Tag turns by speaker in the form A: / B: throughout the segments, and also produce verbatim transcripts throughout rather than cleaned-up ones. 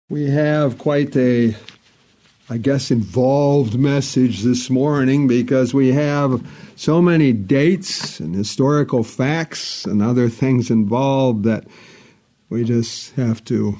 A: We have quite a, I guess, involved message this morning because we have so many dates and historical facts and other things involved that we just have to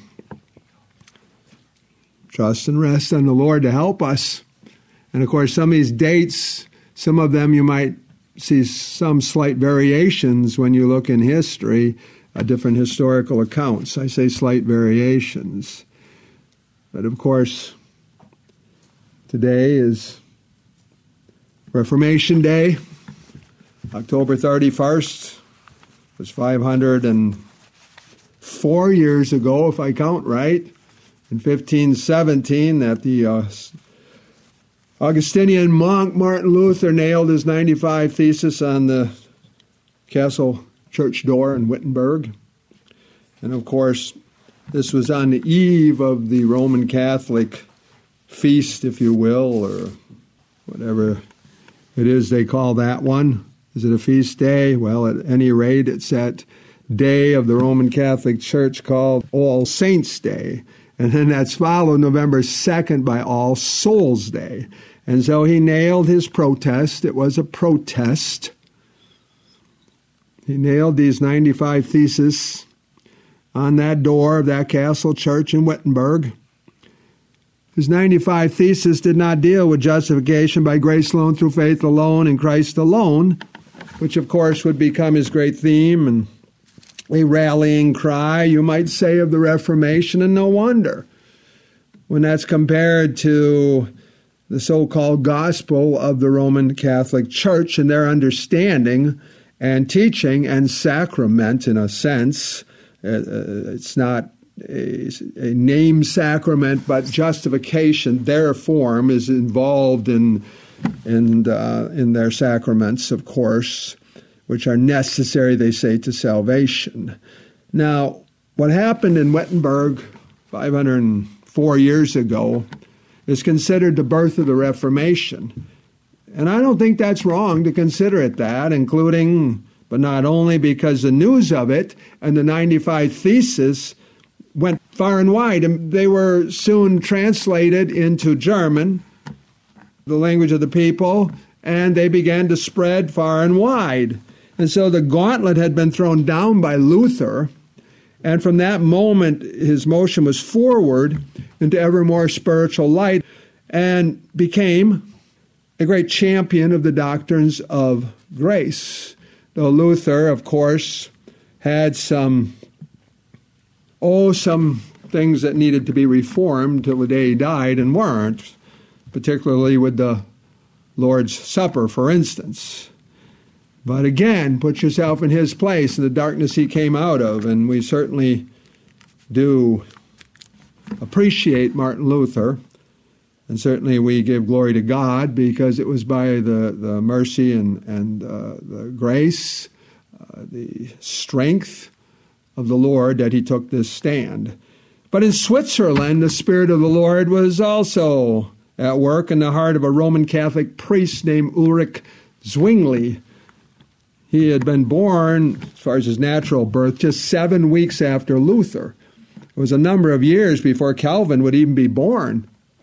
A: trust and rest on the Lord to help us. And of course, some of these dates, some of them you might see some slight variations when you look in history, uh, different historical accounts. I say slight variations. But of course, today is Reformation Day, October thirty-first. It was five hundred four years ago, if I count right, in fifteen seventeen, that the uh, Augustinian monk Martin Luther nailed his ninety-five Theses on the castle church door in Wittenberg. And of course, this was on the eve of the Roman Catholic feast, if you will, or whatever it is they call that one. Is it a feast day? Well, at any rate, it's that day of the Roman Catholic Church called All Saints' Day. And then that's followed November second by All Souls' Day. And so he nailed his protest. It was a protest. He nailed these ninety-five Theses on that door of that castle church in Wittenberg. His ninety-five Theses did not deal with justification by grace alone, through faith alone, in Christ alone, which of course would become his great theme and a rallying cry, you might say, of the Reformation, and no wonder, when that's compared to the so-called gospel of the Roman Catholic Church and their understanding and teaching and sacrament, in a sense. Uh, it's not a, a name sacrament, but justification, their form, is involved in in, uh, in their sacraments, of course, which are necessary, they say, to salvation. Now, what happened in Wittenberg five hundred four years ago is considered the birth of the Reformation. And I don't think that's wrong to consider it that, including, but not only because the news of it and the ninety-five Theses went far and wide. And they were soon translated into German, the language of the people, and they began to spread far and wide. And so the gauntlet had been thrown down by Luther, and from that moment his motion was forward into ever more spiritual light and became a great champion of the doctrines of grace. Though Luther, of course, had some, oh, some things that needed to be reformed till the day he died and weren't, particularly with the Lord's Supper, for instance. But again, put yourself in his place in the darkness he came out of, and we certainly do appreciate Martin Luther, and certainly we give glory to God because it was by the, the mercy and, and uh, the grace, uh, the strength of the Lord that he took this stand. But in Switzerland, the Spirit of the Lord was also at work in the heart of a Roman Catholic priest named Ulrich Zwingli. He had been born, as far as his natural birth, just seven weeks after Luther. It was a number of years before Calvin would even be born.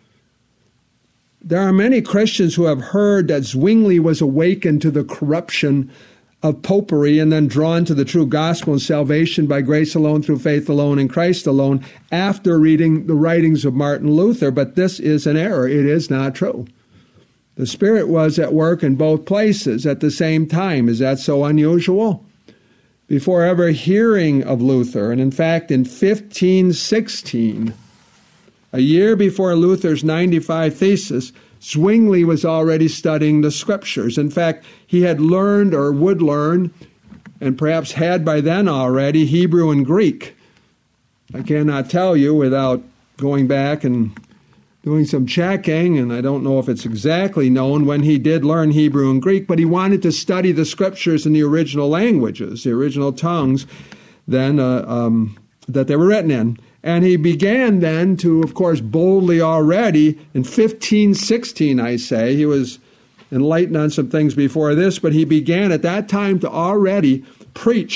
A: There are many Christians who have heard that Zwingli was awakened to the corruption of popery and then drawn to the true gospel and salvation by grace alone, through faith alone, in Christ alone, after reading the writings of Martin Luther. But this is an error. It is not true. The Spirit was at work in both places at the same time. Is that so unusual? Before ever hearing of Luther, and in fact in fifteen sixteen, a year before Luther's ninety-five Theses, Zwingli was already studying the Scriptures. In fact, he had learned or would learn, and perhaps had by then already, Hebrew and Greek. I cannot tell you without going back and doing some checking, and I don't know if it's exactly known when he did learn Hebrew and Greek, but he wanted to study the Scriptures in the original languages, the original tongues then uh, um, that they were written in. And he began then to, of course, boldly already, in fifteen sixteen, I say, he was enlightened on some things before this, but he began at that time to already preach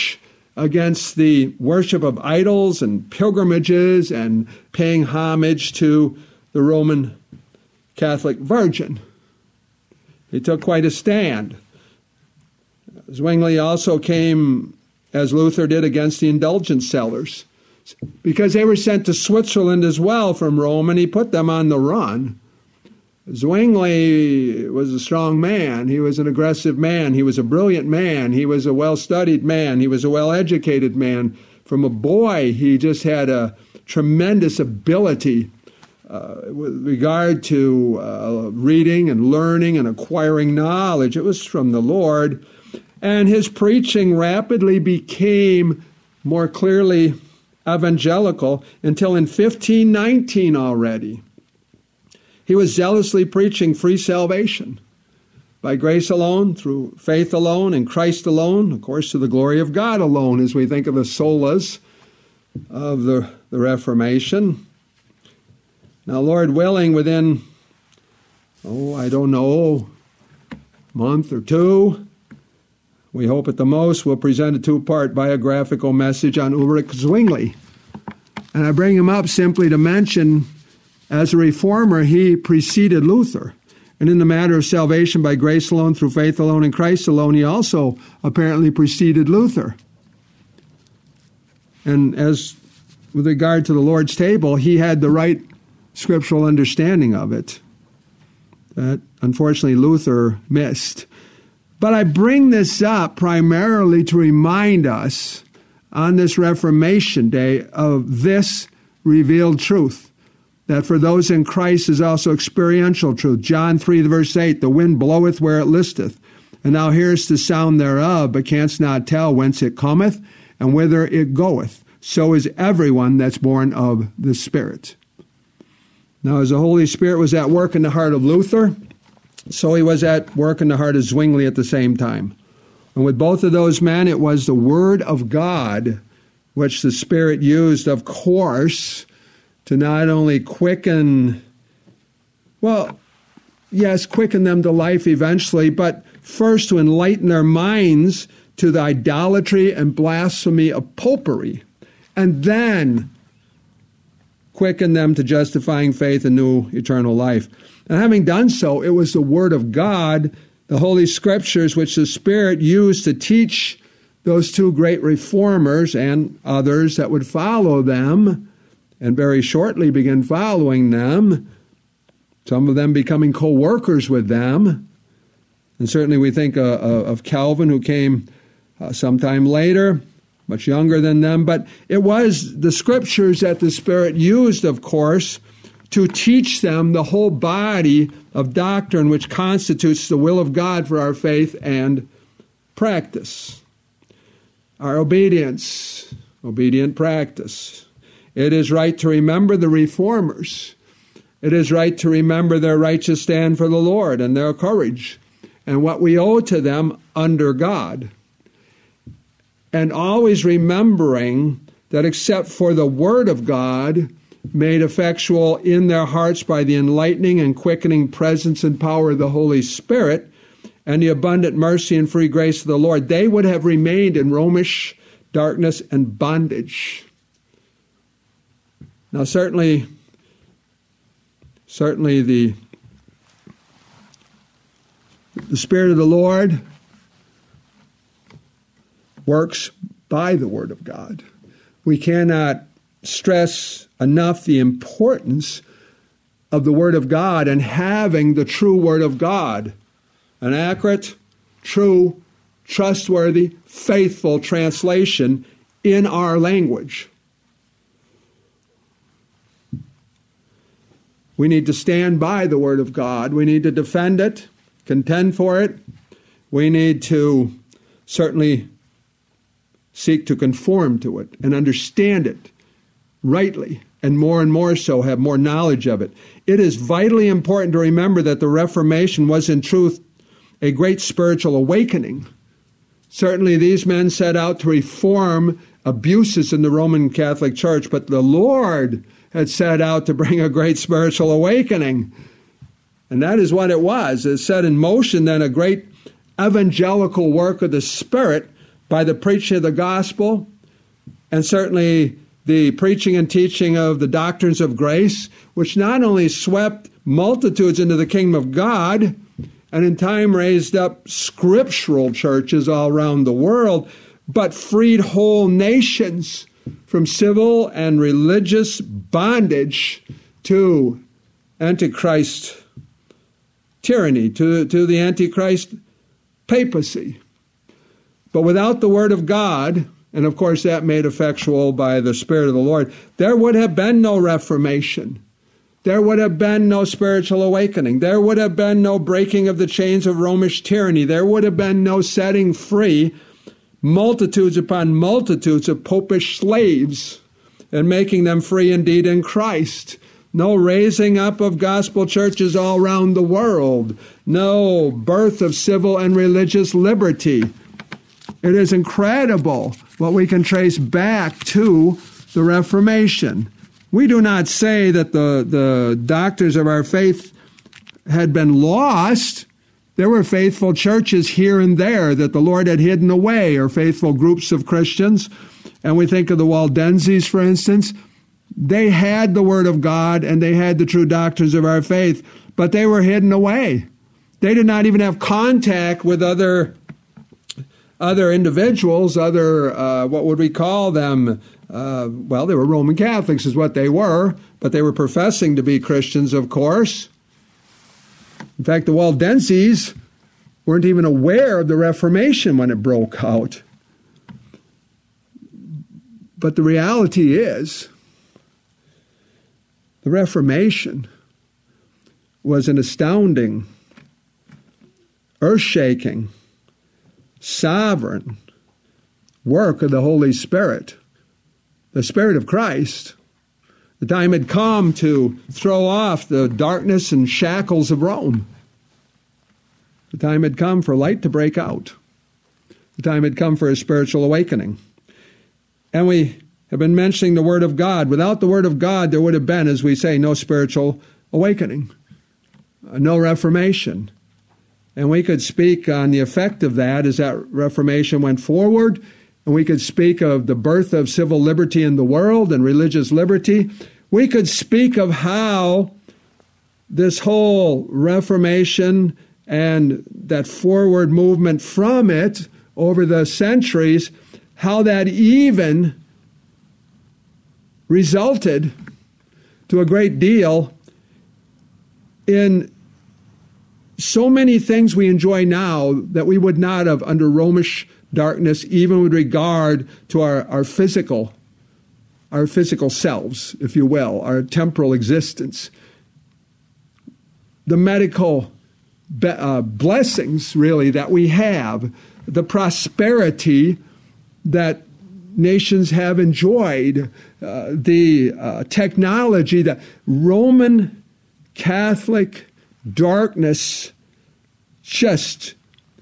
A: against the worship of idols and pilgrimages and paying homage to the Roman Catholic Virgin. He took quite a stand. Zwingli also came, as Luther did, against the indulgence sellers, because they were sent to Switzerland as well from Rome, and he put them on the run. Zwingli was a strong man. He was an aggressive man. He was a brilliant man. He was a well-studied man. He was a well-educated man. From a boy, he just had a tremendous ability uh, with regard to uh, reading and learning and acquiring knowledge. It was from the Lord. And his preaching rapidly became more clearly evangelical until in fifteen nineteen already, he was zealously preaching free salvation by grace alone, through faith alone, in Christ alone, of course, to the glory of God alone, as we think of the solas of the, the Reformation. Now, Lord willing, within, oh, I don't know, a month or two, we hope at the most we'll present a two-part biographical message on Ulrich Zwingli. And I bring him up simply to mention, as a reformer, he preceded Luther. And in the matter of salvation by grace alone, through faith alone, in Christ alone, he also apparently preceded Luther. And as with regard to the Lord's table, he had the right scriptural understanding of it that, unfortunately, Luther missed. But I bring this up primarily to remind us on this Reformation Day of this revealed truth, that for those in Christ is also experiential truth. John three, verse eight, the wind bloweth where it listeth, and thou hearest the sound thereof, but canst not tell whence it cometh and whither it goeth. So is everyone that's born of the Spirit. Now, as the Holy Spirit was at work in the heart of Luther, so he was at work in the heart of Zwingli at the same time. And with both of those men, it was the Word of God which the Spirit used, of course, to not only quicken, well, yes, quicken them to life eventually, but first to enlighten their minds to the idolatry and blasphemy of popery, and then quicken them to justifying faith and new eternal life. And having done so, it was the Word of God, the Holy Scriptures, which the Spirit used to teach those two great reformers and others that would follow them, and very shortly begin following them, some of them becoming co-workers with them. And certainly we think uh, of Calvin, who came uh, sometime later, much younger than them. But it was the Scriptures that the Spirit used, of course, to teach them the whole body of doctrine which constitutes the will of God for our faith and practice. Our obedience, obedient practice. It is right to remember the reformers. It is right to remember their righteous stand for the Lord and their courage and what we owe to them under God. And always remembering that except for the Word of God, made effectual in their hearts by the enlightening and quickening presence and power of the Holy Spirit and the abundant mercy and free grace of the Lord, they would have remained in Romish darkness and bondage. Now, certainly, certainly the, the Spirit of the Lord works by the Word of God. We cannot stress enough the importance of the Word of God and having the true Word of God, an accurate, true, trustworthy, faithful translation in our language. We need to stand by the Word of God. We need to defend it, contend for it. We need to certainly seek to conform to it and understand it rightly, and more and more so have more knowledge of it. It is vitally important to remember that the Reformation was in truth a great spiritual awakening. Certainly these men set out to reform abuses in the Roman Catholic Church, but the Lord had set out to bring a great spiritual awakening. And that is what it was. It set in motion then a great evangelical work of the Spirit by the preaching of the gospel, and certainly the preaching and teaching of the doctrines of grace, which not only swept multitudes into the kingdom of God, and in time raised up scriptural churches all around the world, but freed whole nations from civil and religious bondage to Antichrist tyranny, to, to the Antichrist papacy. But without the Word of God, and of course that made effectual by the Spirit of the Lord, there would have been no Reformation. There would have been no spiritual awakening. There would have been no breaking of the chains of Romish tyranny. There would have been no setting free multitudes upon multitudes of popish slaves and making them free indeed in Christ. No raising up of gospel churches all around the world. No birth of civil and religious liberty. It is incredible what we can trace back to the Reformation. We do not say that the, the doctors of our faith had been lost. There were faithful churches here and there that the Lord had hidden away, or faithful groups of Christians. And we think of the Waldenses, for instance. They had the Word of God and they had the true doctrines of our faith, but they were hidden away. They did not even have contact with other other individuals, other, uh, what would we call them? Uh, well, they were Roman Catholics is what they were, but they were professing to be Christians, of course. In fact, the Waldenses weren't even aware of the Reformation when it broke out. But the reality is, the Reformation was an astounding, earth-shaking, sovereign work of the Holy Spirit, the Spirit of Christ. The time had come to throw off the darkness and shackles of Rome. The time had come for light to break out. The time had come for a spiritual awakening. And we have been mentioning the Word of God. Without the Word of God, there would have been, as we say, no spiritual awakening, no Reformation. And we could speak on the effect of that as that Reformation went forward. And we could speak of the birth of civil liberty in the world and religious liberty. We could speak of how this whole Reformation and that forward movement from it over the centuries, how that even resulted to a great deal in so many things we enjoy now that we would not have under Romish darkness, even with regard to our, our physical, our physical selves, if you will, our temporal existence. The medical be, uh, blessings, really, that we have, the prosperity that nations have enjoyed, uh, the uh, technology, the Roman Catholic darkness just,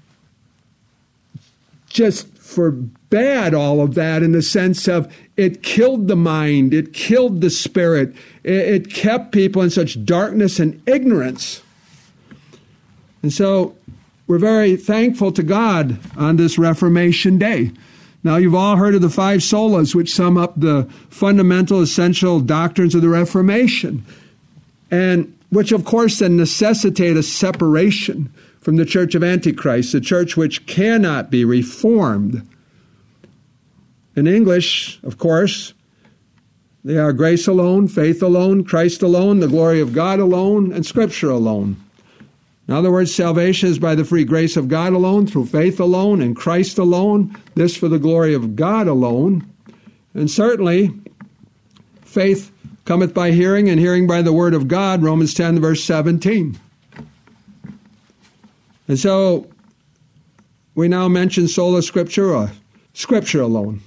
A: just forbade all of that in the sense of it killed the mind, it killed the spirit, it, it kept people in such darkness and ignorance. And so we're very thankful to God on this Reformation Day. Now, you've all heard of the five solas, which sum up the fundamental, essential doctrines of the Reformation, and which, of course, then necessitate a separation from the Church of Antichrist, the church which cannot be reformed. In English, of course, they are grace alone, faith alone, Christ alone, the glory of God alone, and Scripture alone. In other words, salvation is by the free grace of God alone, through faith alone, and Christ alone, this for the glory of God alone. And certainly, faith cometh by hearing, and hearing by the word of God, Romans ten, verse seventeen. And so, we now mention sola scriptura, Scripture alone.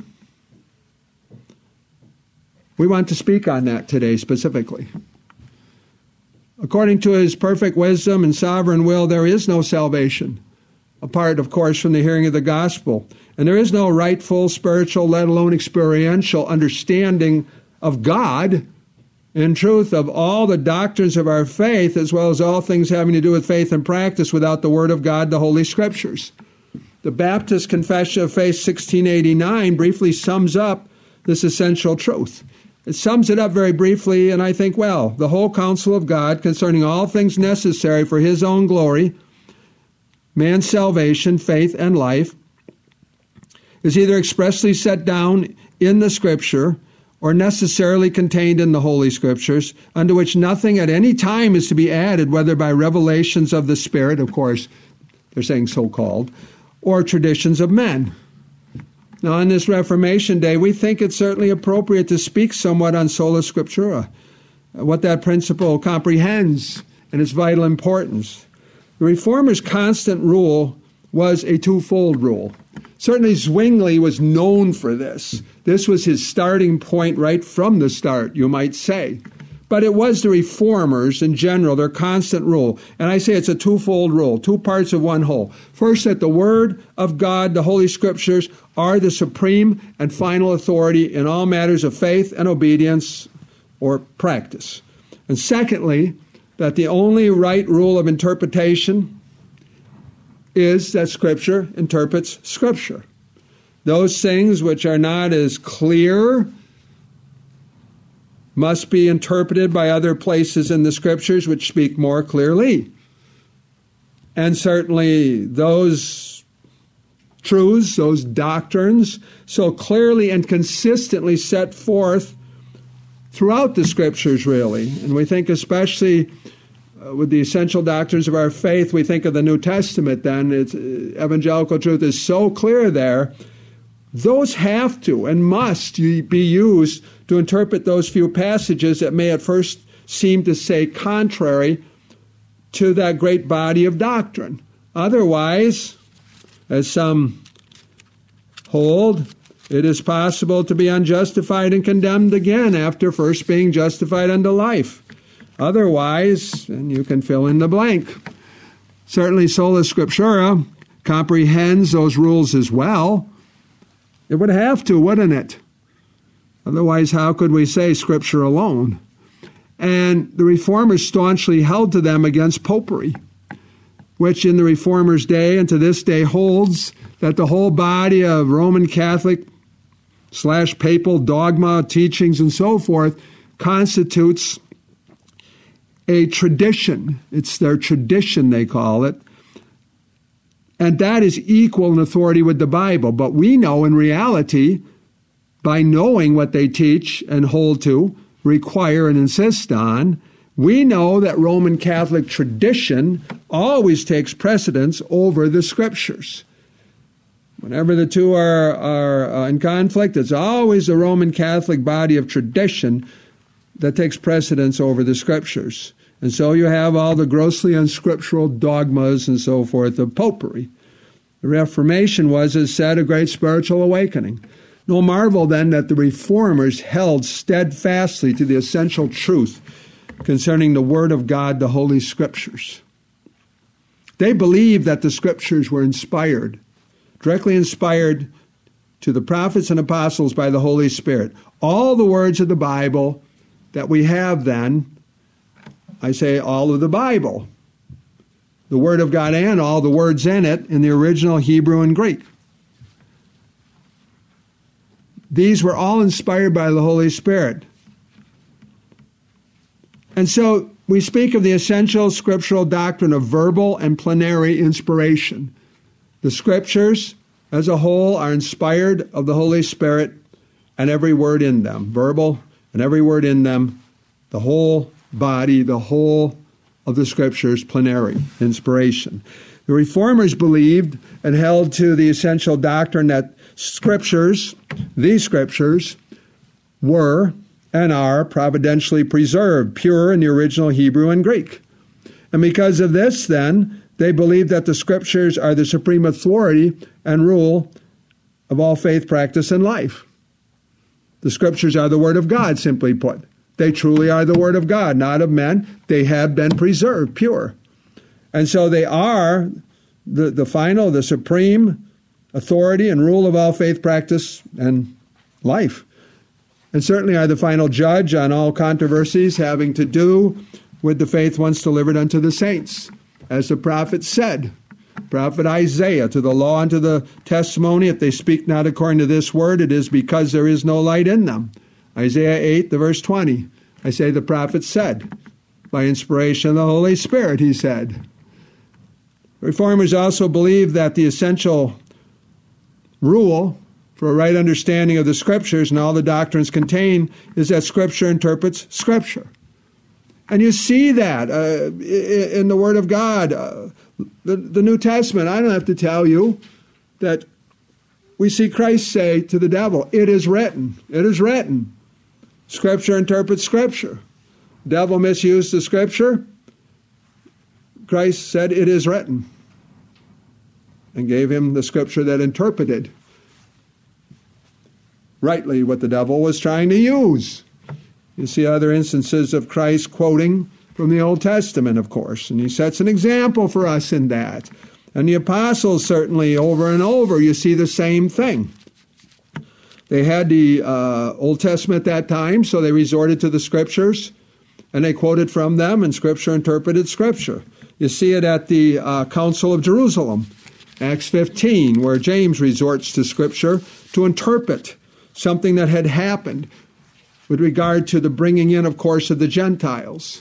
A: We want to speak on that today specifically. According to his perfect wisdom and sovereign will, there is no salvation, apart, of course, from the hearing of the gospel. And there is no rightful, spiritual, let alone experiential understanding of God, in truth, of all the doctrines of our faith, as well as all things having to do with faith and practice, without the Word of God, the Holy Scriptures. The Baptist Confession of Faith sixteen eighty-nine briefly sums up this essential truth. It sums it up very briefly, and I think, well, the whole counsel of God concerning all things necessary for his own glory, man's salvation, faith, and life, is either expressly set down in the Scripture or necessarily contained in the Holy Scriptures, unto which nothing at any time is to be added, whether by revelations of the Spirit, of course, they're saying so-called, or traditions of men. Now, on this Reformation Day, we think it's certainly appropriate to speak somewhat on sola scriptura, what that principle comprehends and its vital importance. The Reformers' constant rule was a twofold rule. Certainly Zwingli was known for this. This was his starting point right from the start, you might say. But it was the Reformers in general, their constant rule. And I say it's a twofold rule, two parts of one whole. First, that the Word of God, the Holy Scriptures, are the supreme and final authority in all matters of faith and obedience or practice. And secondly, that the only right rule of interpretation is that Scripture interprets Scripture. Those things which are not as clear must be interpreted by other places in the Scriptures which speak more clearly. And certainly those truths, those doctrines, so clearly and consistently set forth throughout the Scriptures, really. And we think especially uh, with the essential doctrines of our faith, we think of the New Testament then. It's, uh, evangelical truth is so clear there. Those have to and must be used to interpret those few passages that may at first seem to say contrary to that great body of doctrine. Otherwise, as some hold, it is possible to be unjustified and condemned again after first being justified unto life. Otherwise, and you can fill in the blank. Certainly sola scriptura comprehends those rules as well. It would have to, wouldn't it? Otherwise, how could we say Scripture alone? And the Reformers staunchly held to them against popery, which in the Reformers' day and to this day holds that the whole body of Roman Catholic slash papal dogma, teachings, and so forth constitutes a tradition. It's their tradition, they call it. And that is equal in authority with the Bible. But we know in reality, by knowing what they teach and hold to, require and insist on, we know that Roman Catholic tradition always takes precedence over the Scriptures. Whenever the two are, are uh, in conflict, it's always the Roman Catholic body of tradition that takes precedence over the Scriptures. And so you have all the grossly unscriptural dogmas and so forth of popery. The Reformation was, as said, a great spiritual awakening. No marvel then that the Reformers held steadfastly to the essential truth concerning the Word of God, the Holy Scriptures. They believed that the Scriptures were inspired, directly inspired to the prophets and apostles by the Holy Spirit. All the words of the Bible that we have then, I say all of the Bible, the Word of God and all the words in it in the original Hebrew and Greek. These were all inspired by the Holy Spirit. And so we speak of the essential scriptural doctrine of verbal and plenary inspiration. The Scriptures as a whole are inspired of the Holy Spirit and every word in them, verbal and every word in them, the whole body, the whole of the Scriptures, plenary inspiration. The Reformers believed and held to the essential doctrine that Scriptures, these Scriptures, were and are providentially preserved, pure in the original Hebrew and Greek. And because of this, then, they believe that the Scriptures are the supreme authority and rule of all faith, practice, and life. The Scriptures are the Word of God, simply put. They truly are the Word of God, not of men. They have been preserved, pure. And so they are the, the final, the supreme authority and rule of all faith, practice, and life. And certainly are the final judge on all controversies having to do with the faith once delivered unto the saints. As the prophet said, Prophet Isaiah, to the law and to the testimony, if they speak not according to this word, it is because there is no light in them. Isaiah eight, the verse twenty. Isaiah the prophet said, by inspiration of the Holy Spirit, he said. Reformers also believe that the essential rule for a right understanding of the Scriptures and all the doctrines contained is that Scripture interprets Scripture. And you see that uh, in the Word of God. Uh, the, the New Testament, I don't have to tell you that we see Christ say to the devil, it is written, it is written. Scripture interprets Scripture. Devil misused the Scripture. Christ said, it is written, and gave him the Scripture that interpreted rightly what the devil was trying to use. You see other instances of Christ quoting from the Old Testament, of course, and he sets an example for us in that. And the apostles certainly, over and over, you see the same thing. They had the uh, Old Testament at that time, so they resorted to the Scriptures, and they quoted from them, and Scripture interpreted Scripture. You see it at the uh, Council of Jerusalem, Acts fifteen, where James resorts to Scripture to interpret something that had happened with regard to the bringing in, of course, of the Gentiles.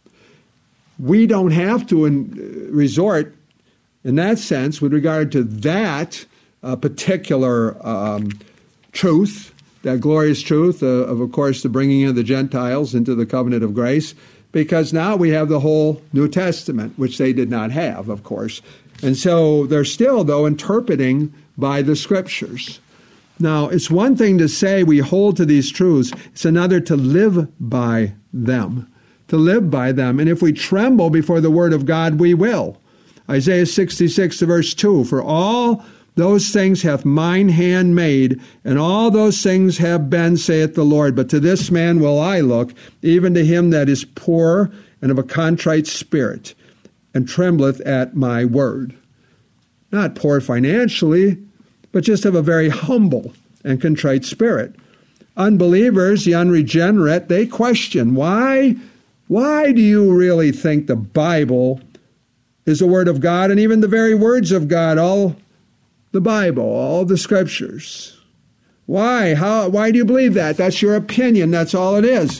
A: We don't have to in, resort, in that sense, with regard to that uh, particular um, truth, that glorious truth uh, of, of course, the bringing in of the Gentiles into the covenant of grace, because now we have the whole New Testament, which they did not have, of course. And so they're still, though, interpreting by the Scriptures. Now, it's one thing to say we hold to these truths. It's another to live by them, to live by them. And if we tremble before the Word of God, we will. Isaiah sixty-six, verse two, for all those things hath mine hand made, and all those things have been, saith the Lord. But to this man will I look, even to him that is poor and of a contrite spirit, and trembleth at my word. Not poor financially, but just of a very humble and contrite spirit. Unbelievers, the unregenerate, they question, why, why do you really think the Bible is the Word of God, and even the very words of God, all the Bible, all the Scriptures? Why? How? Why do you believe that? That's your opinion. That's all it is.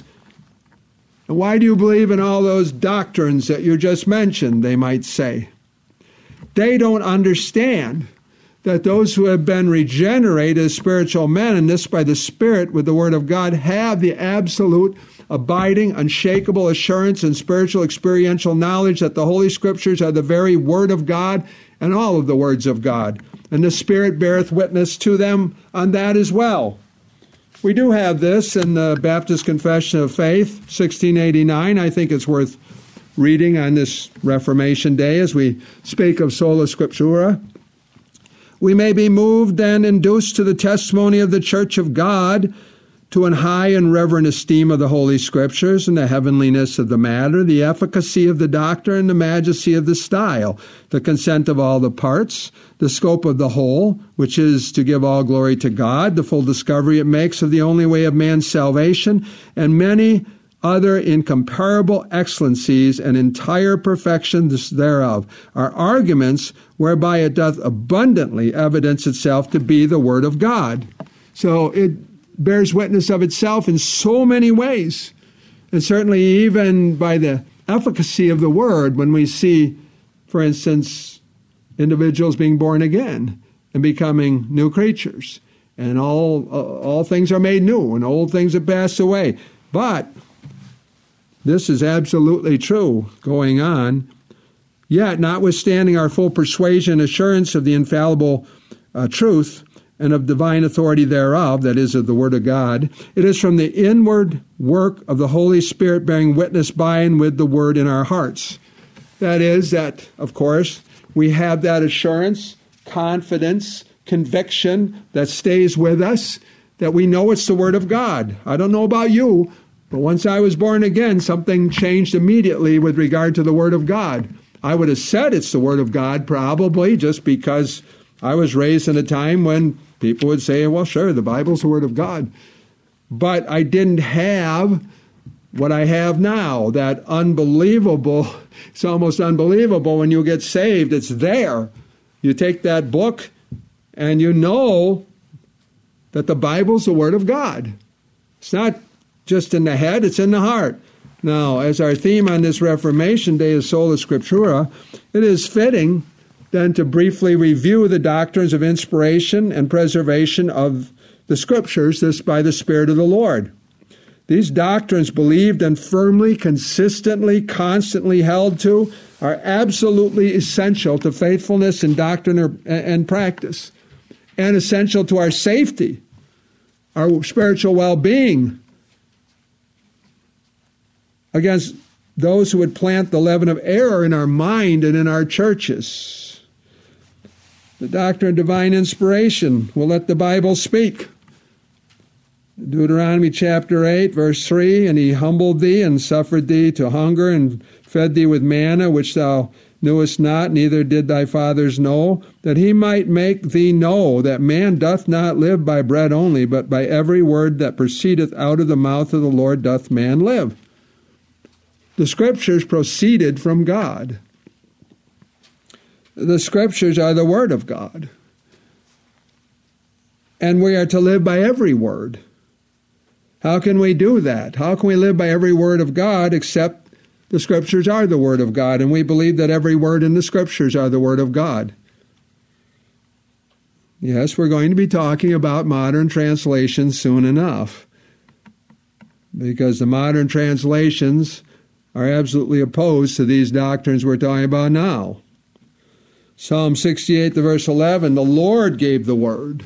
A: And why do you believe in all those doctrines that you just mentioned, they might say? They don't understand that those who have been regenerated as spiritual men, and this by the Spirit with the Word of God, have the absolute, abiding, unshakable assurance and spiritual experiential knowledge that the Holy Scriptures are the very Word of God and all of the words of God. And the Spirit beareth witness to them on that as well. We do have this in the Baptist Confession of Faith, sixteen eighty-nine. I think it's worth reading on this Reformation Day as we speak of sola scriptura. We may be moved and induced to the testimony of the Church of God, to an high and reverent esteem of the Holy Scriptures and the heavenliness of the matter, the efficacy of the doctrine and the majesty of the style, the consent of all the parts, the scope of the whole, which is to give all glory to God, the full discovery it makes of the only way of man's salvation, and many other incomparable excellencies and entire perfection thereof, are arguments whereby it doth abundantly evidence itself to be the Word of God. So it bears witness of itself in so many ways, and certainly even by the efficacy of the Word when we see, for instance, individuals being born again and becoming new creatures, and all uh, all things are made new, and old things have passed away. But this is absolutely true going on. Yet, notwithstanding our full persuasion and assurance of the infallible uh, truth and of divine authority thereof, that is, of the Word of God, it is from the inward work of the Holy Spirit bearing witness by and with the Word in our hearts. That is, that, of course, we have that assurance, confidence, conviction that stays with us, that we know it's the Word of God. I don't know about you, but once I was born again, something changed immediately with regard to the Word of God. I would have said it's the Word of God probably just because I was raised in a time when people would say, well, sure, the Bible's the Word of God. But I didn't have what I have now, that unbelievable, it's almost unbelievable when you get saved. It's there. You take that book and you know that the Bible's the Word of God. It's not just in the head, it's in the heart. Now, as our theme on this Reformation Day is Sola Scriptura, it is fitting then to briefly review the doctrines of inspiration and preservation of the Scriptures, this by the Spirit of the Lord. These doctrines, believed and firmly, consistently, constantly held to, are absolutely essential to faithfulness in doctrine and practice, and essential to our safety, our spiritual well-being, against those who would plant the leaven of error in our mind and in our churches. The doctrine of divine inspiration will let the Bible speak. Deuteronomy chapter eight, verse three, and he humbled thee and suffered thee to hunger and fed thee with manna, which thou knewest not, neither did thy fathers know, that he might make thee know that man doth not live by bread only, but by every word that proceedeth out of the mouth of the Lord doth man live. The Scriptures proceeded from God. The Scriptures are the Word of God. And we are to live by every word. How can we do that? How can we live by every word of God except the Scriptures are the Word of God, and we believe that every word in the Scriptures are the Word of God? Yes, we're going to be talking about modern translations soon enough, because the modern translations are absolutely opposed to these doctrines we're talking about now. Psalm sixty-eight, the verse eleven, the Lord gave the word.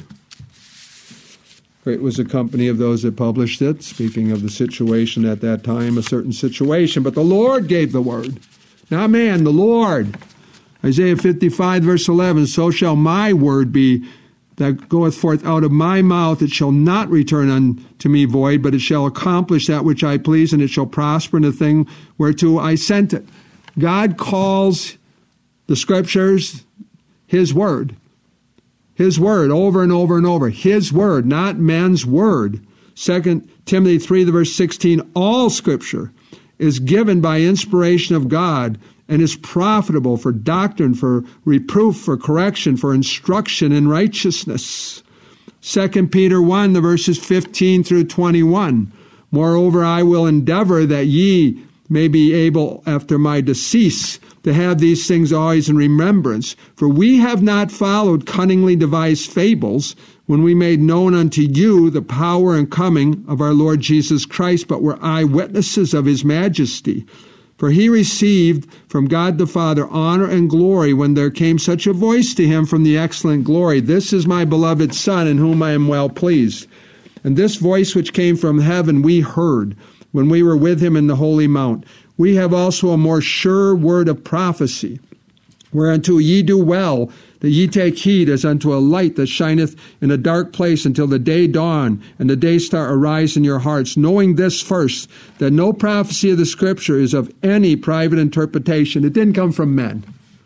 A: Great was the company of those that published it, speaking of the situation at that time, a certain situation. But the Lord gave the word, not man, the Lord. Isaiah fifty-five, verse eleven, so shall my word be that goeth forth out of my mouth. It shall not return unto me void, but it shall accomplish that which I please, and it shall prosper in the thing whereto I sent it. God calls the Scriptures His word. His word, over and over and over. His word, not man's word. Second Timothy three, the verse sixteen, all Scripture is given by inspiration of God and is profitable for doctrine, for reproof, for correction, for instruction in righteousness. Second Peter one, the verses fifteen through twenty-one. Moreover, I will endeavor that ye may be able after my decease to have these things always in remembrance. For we have not followed cunningly devised fables when we made known unto you the power and coming of our Lord Jesus Christ, but were eyewitnesses of his majesty. For he received from God the Father honor and glory when there came such a voice to him from the excellent glory, this is my beloved Son, in whom I am well pleased. And this voice which came from heaven we heard when we were with him in the holy mount. We have also a more sure word of prophecy, whereunto ye do well, that ye take heed as unto a light that shineth in a dark place until the day dawn and the day star arise in your hearts, knowing this first, that no prophecy of the Scripture is of any private interpretation. It didn't come from men.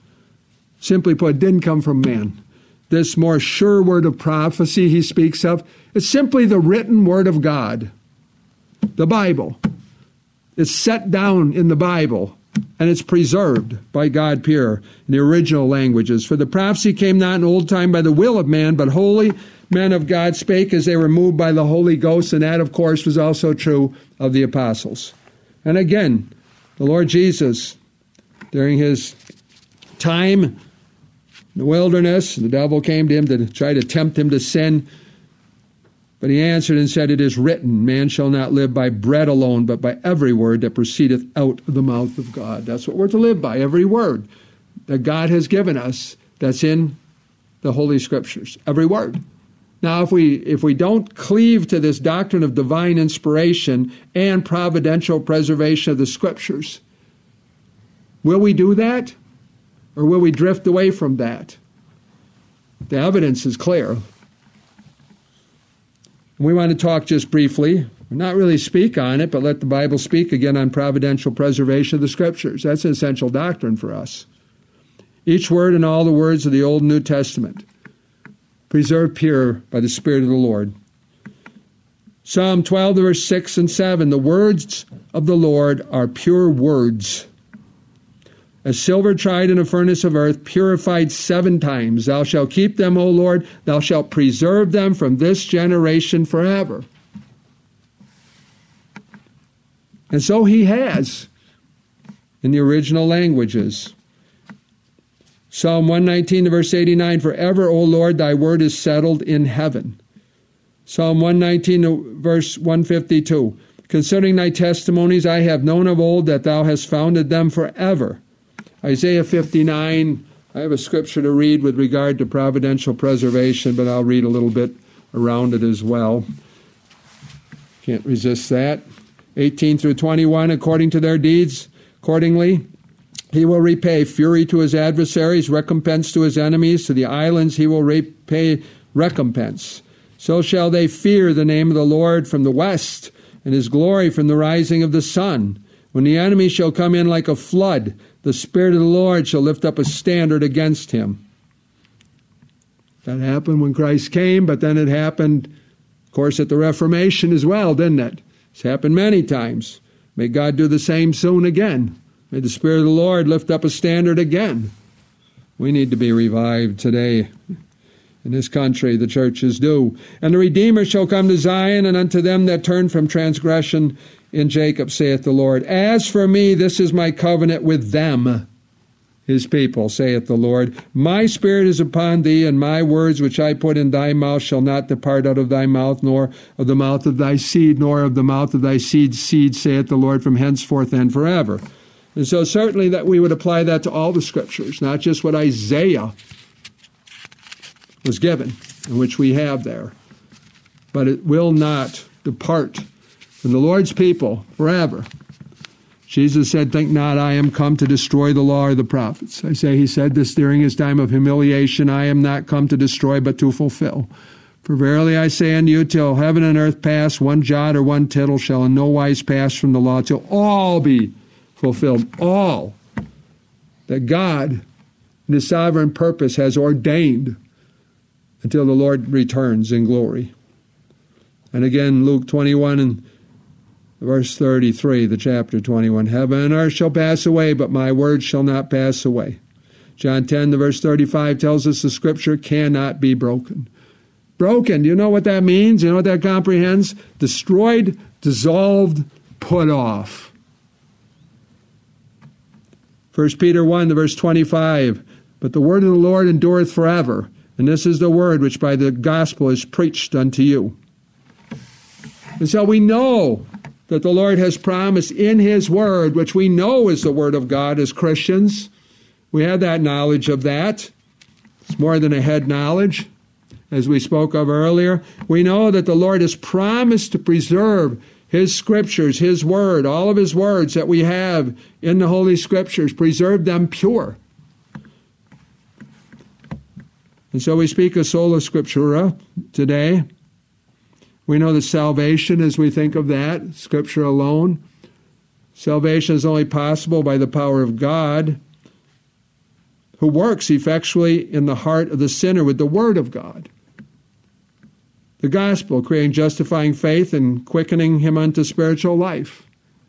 A: Simply put, it didn't come from man. This more sure word of prophecy he speaks of, it's simply the written word of God, the Bible. It's set down in the Bible, and it's preserved by God pure in the original languages. For the prophecy came not in old time by the will of man, but holy men of God spake as they were moved by the Holy Ghost, and that, of course, was also true of the apostles. And again, the Lord Jesus, during his time in the wilderness, the devil came to him to try to tempt him to sin. But he answered and said, it is written, man shall not live by bread alone, but by every word that proceedeth out of the mouth of God. That's what we're to live by, every word that God has given us that's in the Holy Scriptures. Every word. Now, if we if we don't cleave to this doctrine of divine inspiration and providential preservation of the Scriptures, will we do that? Or will we drift away from that? The evidence is clear. We want to talk just briefly, not really speak on it, but let the Bible speak again on providential preservation of the Scriptures. That's an essential doctrine for us. Each word and all the words of the Old and New Testament, preserved pure by the Spirit of the Lord. Psalm twelve, verse six and seven, the words of the Lord are pure words. as silver tried in a furnace of earth, purified seven times. Thou shalt keep them, O Lord. Thou shalt preserve them from this generation forever. And so he has in the original languages. Psalm one nineteen, verse eighty-nine, forever, O Lord, thy word is settled in heaven. Psalm one nineteen, verse one fifty-two, concerning thy testimonies I have known of old that thou hast founded them forever. Isaiah fifty-nine, I have a scripture to read with regard to providential preservation, but I'll read a little bit around it as well. Can't resist that. eighteen through twenty-one, according to their deeds, accordingly, he will repay fury to his adversaries, recompense to his enemies. To the islands he will repay recompense. So shall they fear the name of the Lord from the west, and his glory from the rising of the sun. When the enemy shall come in like a flood, the Spirit of the Lord shall lift up a standard against him. That happened when Christ came, but then it happened, of course, at the Reformation as well, didn't it? It's happened many times. May God do the same soon again. May the Spirit of the Lord lift up a standard again. We need to be revived today. In this country, the churches do. And the Redeemer shall come to Zion, and unto them that turn from transgression in Jacob, saith the Lord. As for me, this is my covenant with them, his people, saith the Lord. My spirit is upon thee, and my words which I put in thy mouth shall not depart out of thy mouth, nor of the mouth of thy seed, nor of the mouth of thy seed's seed, saith the Lord, from henceforth and forever. And so certainly that we would apply that to all the scriptures, not just what Isaiah was given, and which we have there. But it will not depart from the Lord's people forever. Jesus said, think not I am come to destroy the law or the prophets. I say he said this during his time of humiliation, I am not come to destroy but to fulfill. For verily I say unto you, till heaven and earth pass, one jot or one tittle shall in no wise pass from the law, till all be fulfilled. All that God in his sovereign purpose has ordained until the Lord returns in glory. And again, Luke twenty-one and verse thirty-three, the chapter twenty-one, heaven and earth shall pass away, but my word shall not pass away. John ten, the verse thirty-five tells us the scripture cannot be broken. Broken, do you know what that means? You know what that comprehends? Destroyed, dissolved, put off. First Peter one, the verse twenty-five, but the word of the Lord endureth forever, and this is the word which by the gospel is preached unto you. And so we know that the Lord has promised in his word, which we know is the word of God as Christians. We have that knowledge of that. It's more than a head knowledge, as we spoke of earlier. We know that the Lord has promised to preserve his scriptures, his word, all of his words that we have in the Holy Scriptures, preserve them pure. And so we speak of sola scriptura today. We know that salvation, as we think of that, Scripture alone, salvation is only possible by the power of God, who works effectually in the heart of the sinner with the Word of God. The gospel, creating justifying faith and quickening him unto spiritual life.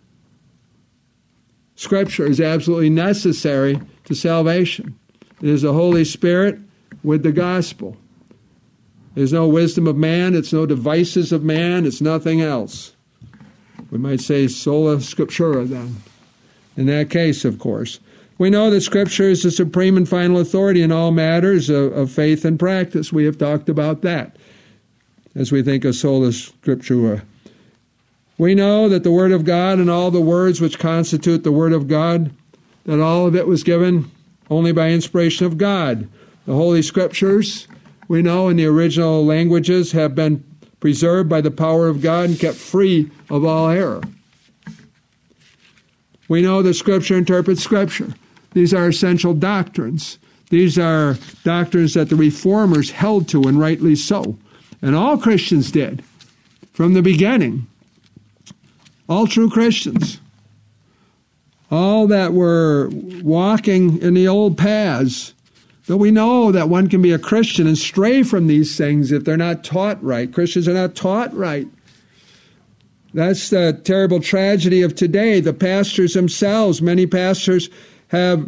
A: Scripture is absolutely necessary to salvation. It is the Holy Spirit with the gospel. There's no wisdom of man, it's no devices of man, it's nothing else. We might say sola scriptura then. In that case, of course. We know that Scripture is the supreme and final authority in all matters of, of faith and practice. We have talked about that as we think of sola scriptura. We know that the Word of God and all the words which constitute the Word of God, that all of it was given only by inspiration of God. The Holy Scriptures, we know in the original languages, have been preserved by the power of God and kept free of all error. We know that Scripture interprets Scripture. These are essential doctrines. These are doctrines that the Reformers held to, and rightly so. And all Christians did, from the beginning. All true Christians. All that were walking in the old paths. But we know that one can be a Christian and stray from these things if they're not taught right. Christians are not taught right. That's the terrible tragedy of today. The pastors themselves, many pastors have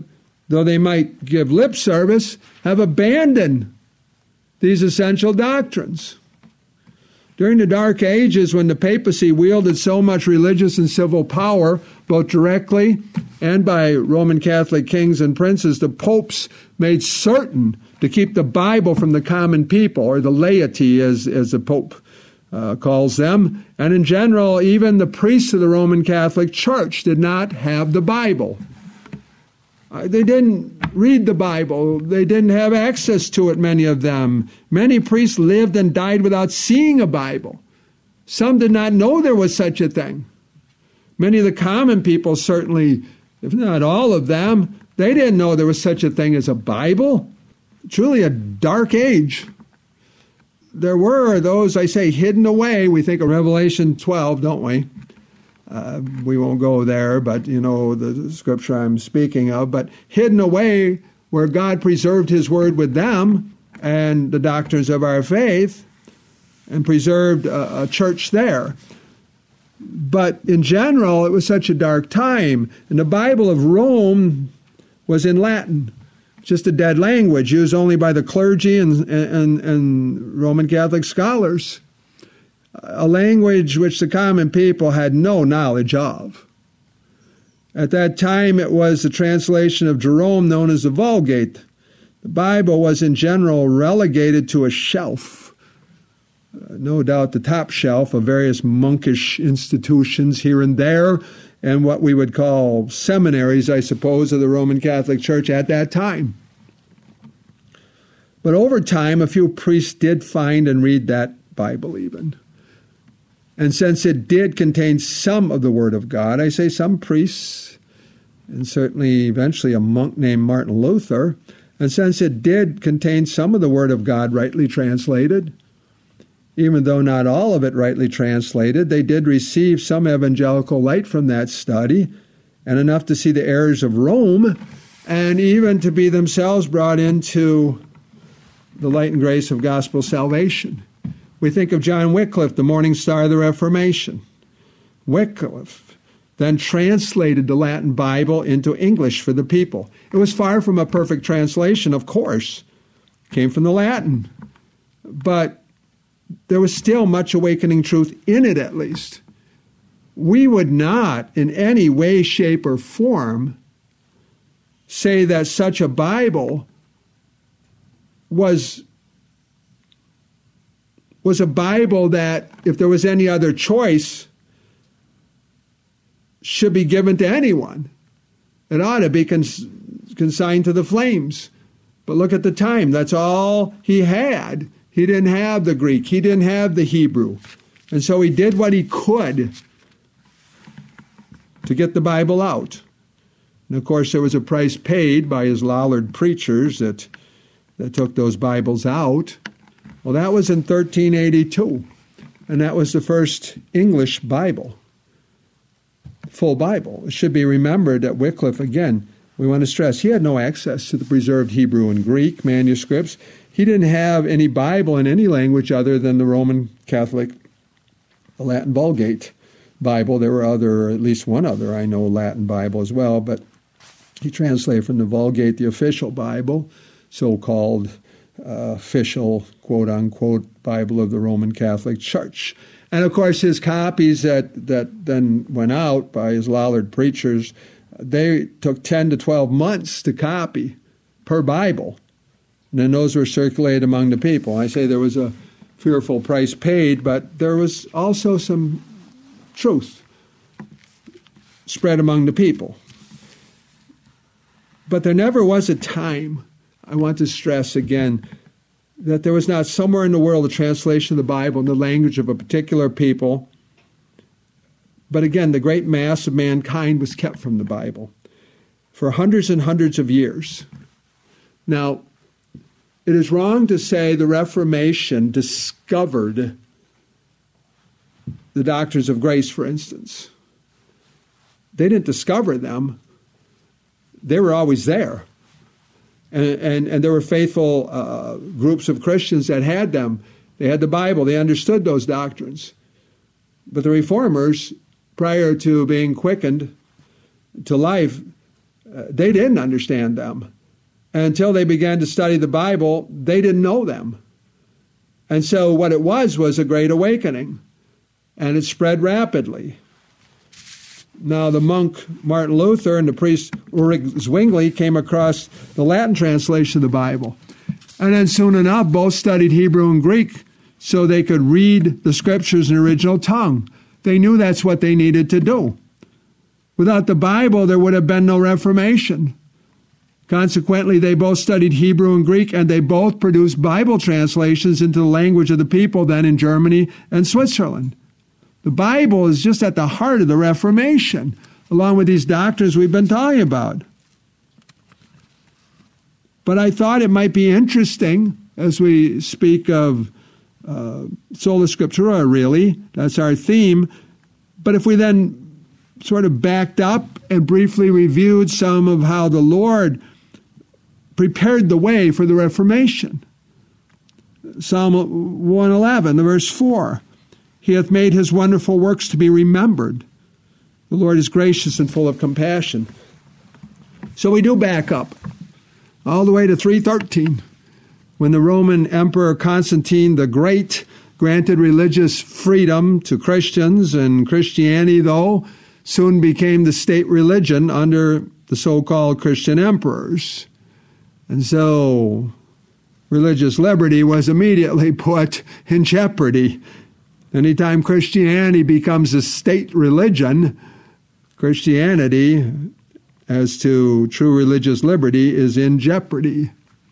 A: though they might give lip service, have abandoned these essential doctrines. During the Dark Ages, when the papacy wielded so much religious and civil power, both directly and by Roman Catholic kings and princes, the popes made certain to keep the Bible from the common people, or the laity, as, as the Pope uh, calls them. And in general, even the priests of the Roman Catholic Church did not have the Bible. Uh, they didn't read the Bible. They didn't have access to it, many of them. Many priests lived and died without seeing a Bible. Some did not know there was such a thing. Many of the common people, certainly, if not all of them, they didn't know there was such a thing as a Bible. Truly a dark age. There were those, I say, hidden away. We think of Revelation twelve, don't we? Uh, we won't go there, but you know the scripture I'm speaking of. But hidden away where God preserved his word with them and the doctrines of our faith, and preserved a, a church there. But in general, it was such a dark time. And the Bible of Rome was in Latin, just a dead language used only by the clergy and, and, and Roman Catholic scholars, a language which the common people had no knowledge of. At that time, it was the translation of Jerome known as the Vulgate. The Bible was in general relegated to a shelf, uh, no doubt the top shelf of various monkish institutions here and there, and what we would call seminaries, I suppose, of the Roman Catholic Church at that time. But over time, a few priests did find and read that Bible even. And since it did contain some of the Word of God, I say some priests, and certainly eventually a monk named Martin Luther, and since it did contain some of the Word of God rightly translated, even though not all of it rightly translated, they did receive some evangelical light from that study, and enough to see the errors of Rome, and even to be themselves brought into the light and grace of gospel salvation. We think of John Wycliffe, the morning star of the Reformation. Wycliffe then translated the Latin Bible into English for the people. It was far from a perfect translation, of course. It came from the Latin. But there was still much awakening truth in it, at least. We would not, in any way, shape, or form, say that such a Bible was was a Bible that, if there was any other choice, should be given to anyone. It ought to be cons- consigned to the flames. But look at the time. That's all he had. He didn't have the Greek. He didn't have the Hebrew. And so he did what he could to get the Bible out. And of course, there was a price paid by his Lollard preachers that, that took those Bibles out. Well, that was in thirteen eighty-two, and that was the first English Bible, full Bible. It should be remembered that Wycliffe, again, we want to stress, he had no access to the preserved Hebrew and Greek manuscripts. He didn't have any Bible in any language other than the Roman Catholic, the Latin Vulgate Bible. There were other, at least one other, I know, Latin Bible as well, but he translated from the Vulgate, the official Bible, so-called Uh, official, quote-unquote, Bible of the Roman Catholic Church. And, of course, his copies that, that then went out by his Lollard preachers, they took ten to twelve months to copy per Bible. And then those were circulated among the people. I say there was a fearful price paid, but there was also some truth spread among the people. But there never was a time, I want to stress again, that there was not somewhere in the world a translation of the Bible in the language of a particular people. But again, the great mass of mankind was kept from the Bible for hundreds and hundreds of years. Now, it is wrong to say the Reformation discovered the doctrines of grace, for instance. They didn't discover them. They were always there. And, and, and there were faithful uh, groups of Christians that had them. They had the Bible. They understood those doctrines. But the Reformers, prior to being quickened to life, uh, they didn't understand them. And until they began to study the Bible, they didn't know them. And so what it was was a great awakening, and it spread rapidly. Now the monk Martin Luther and the priest Ulrich Zwingli came across the Latin translation of the Bible. And then soon enough, both studied Hebrew and Greek so they could read the scriptures in the original tongue. They knew that's what they needed to do. Without the Bible, there would have been no Reformation. Consequently, they both studied Hebrew and Greek, and they both produced Bible translations into the language of the people then in Germany and Switzerland. The Bible is just at the heart of the Reformation, along with these doctrines we've been talking about. But I thought it might be interesting, as we speak of uh, Sola Scriptura, really, that's our theme, but if we then sort of backed up and briefly reviewed some of how the Lord prepared the way for the Reformation. Psalm one eleven, verse four, He hath made his wonderful works to be remembered. The Lord is gracious and full of compassion. So we do back up all the way to three thirteen, when the Roman Emperor Constantine the Great granted religious freedom to Christians, and Christianity, though, soon became the state religion under the so-called Christian emperors. And so religious liberty was immediately put in jeopardy. Anytime Christianity becomes a state religion, Christianity, as to true religious liberty, is in jeopardy.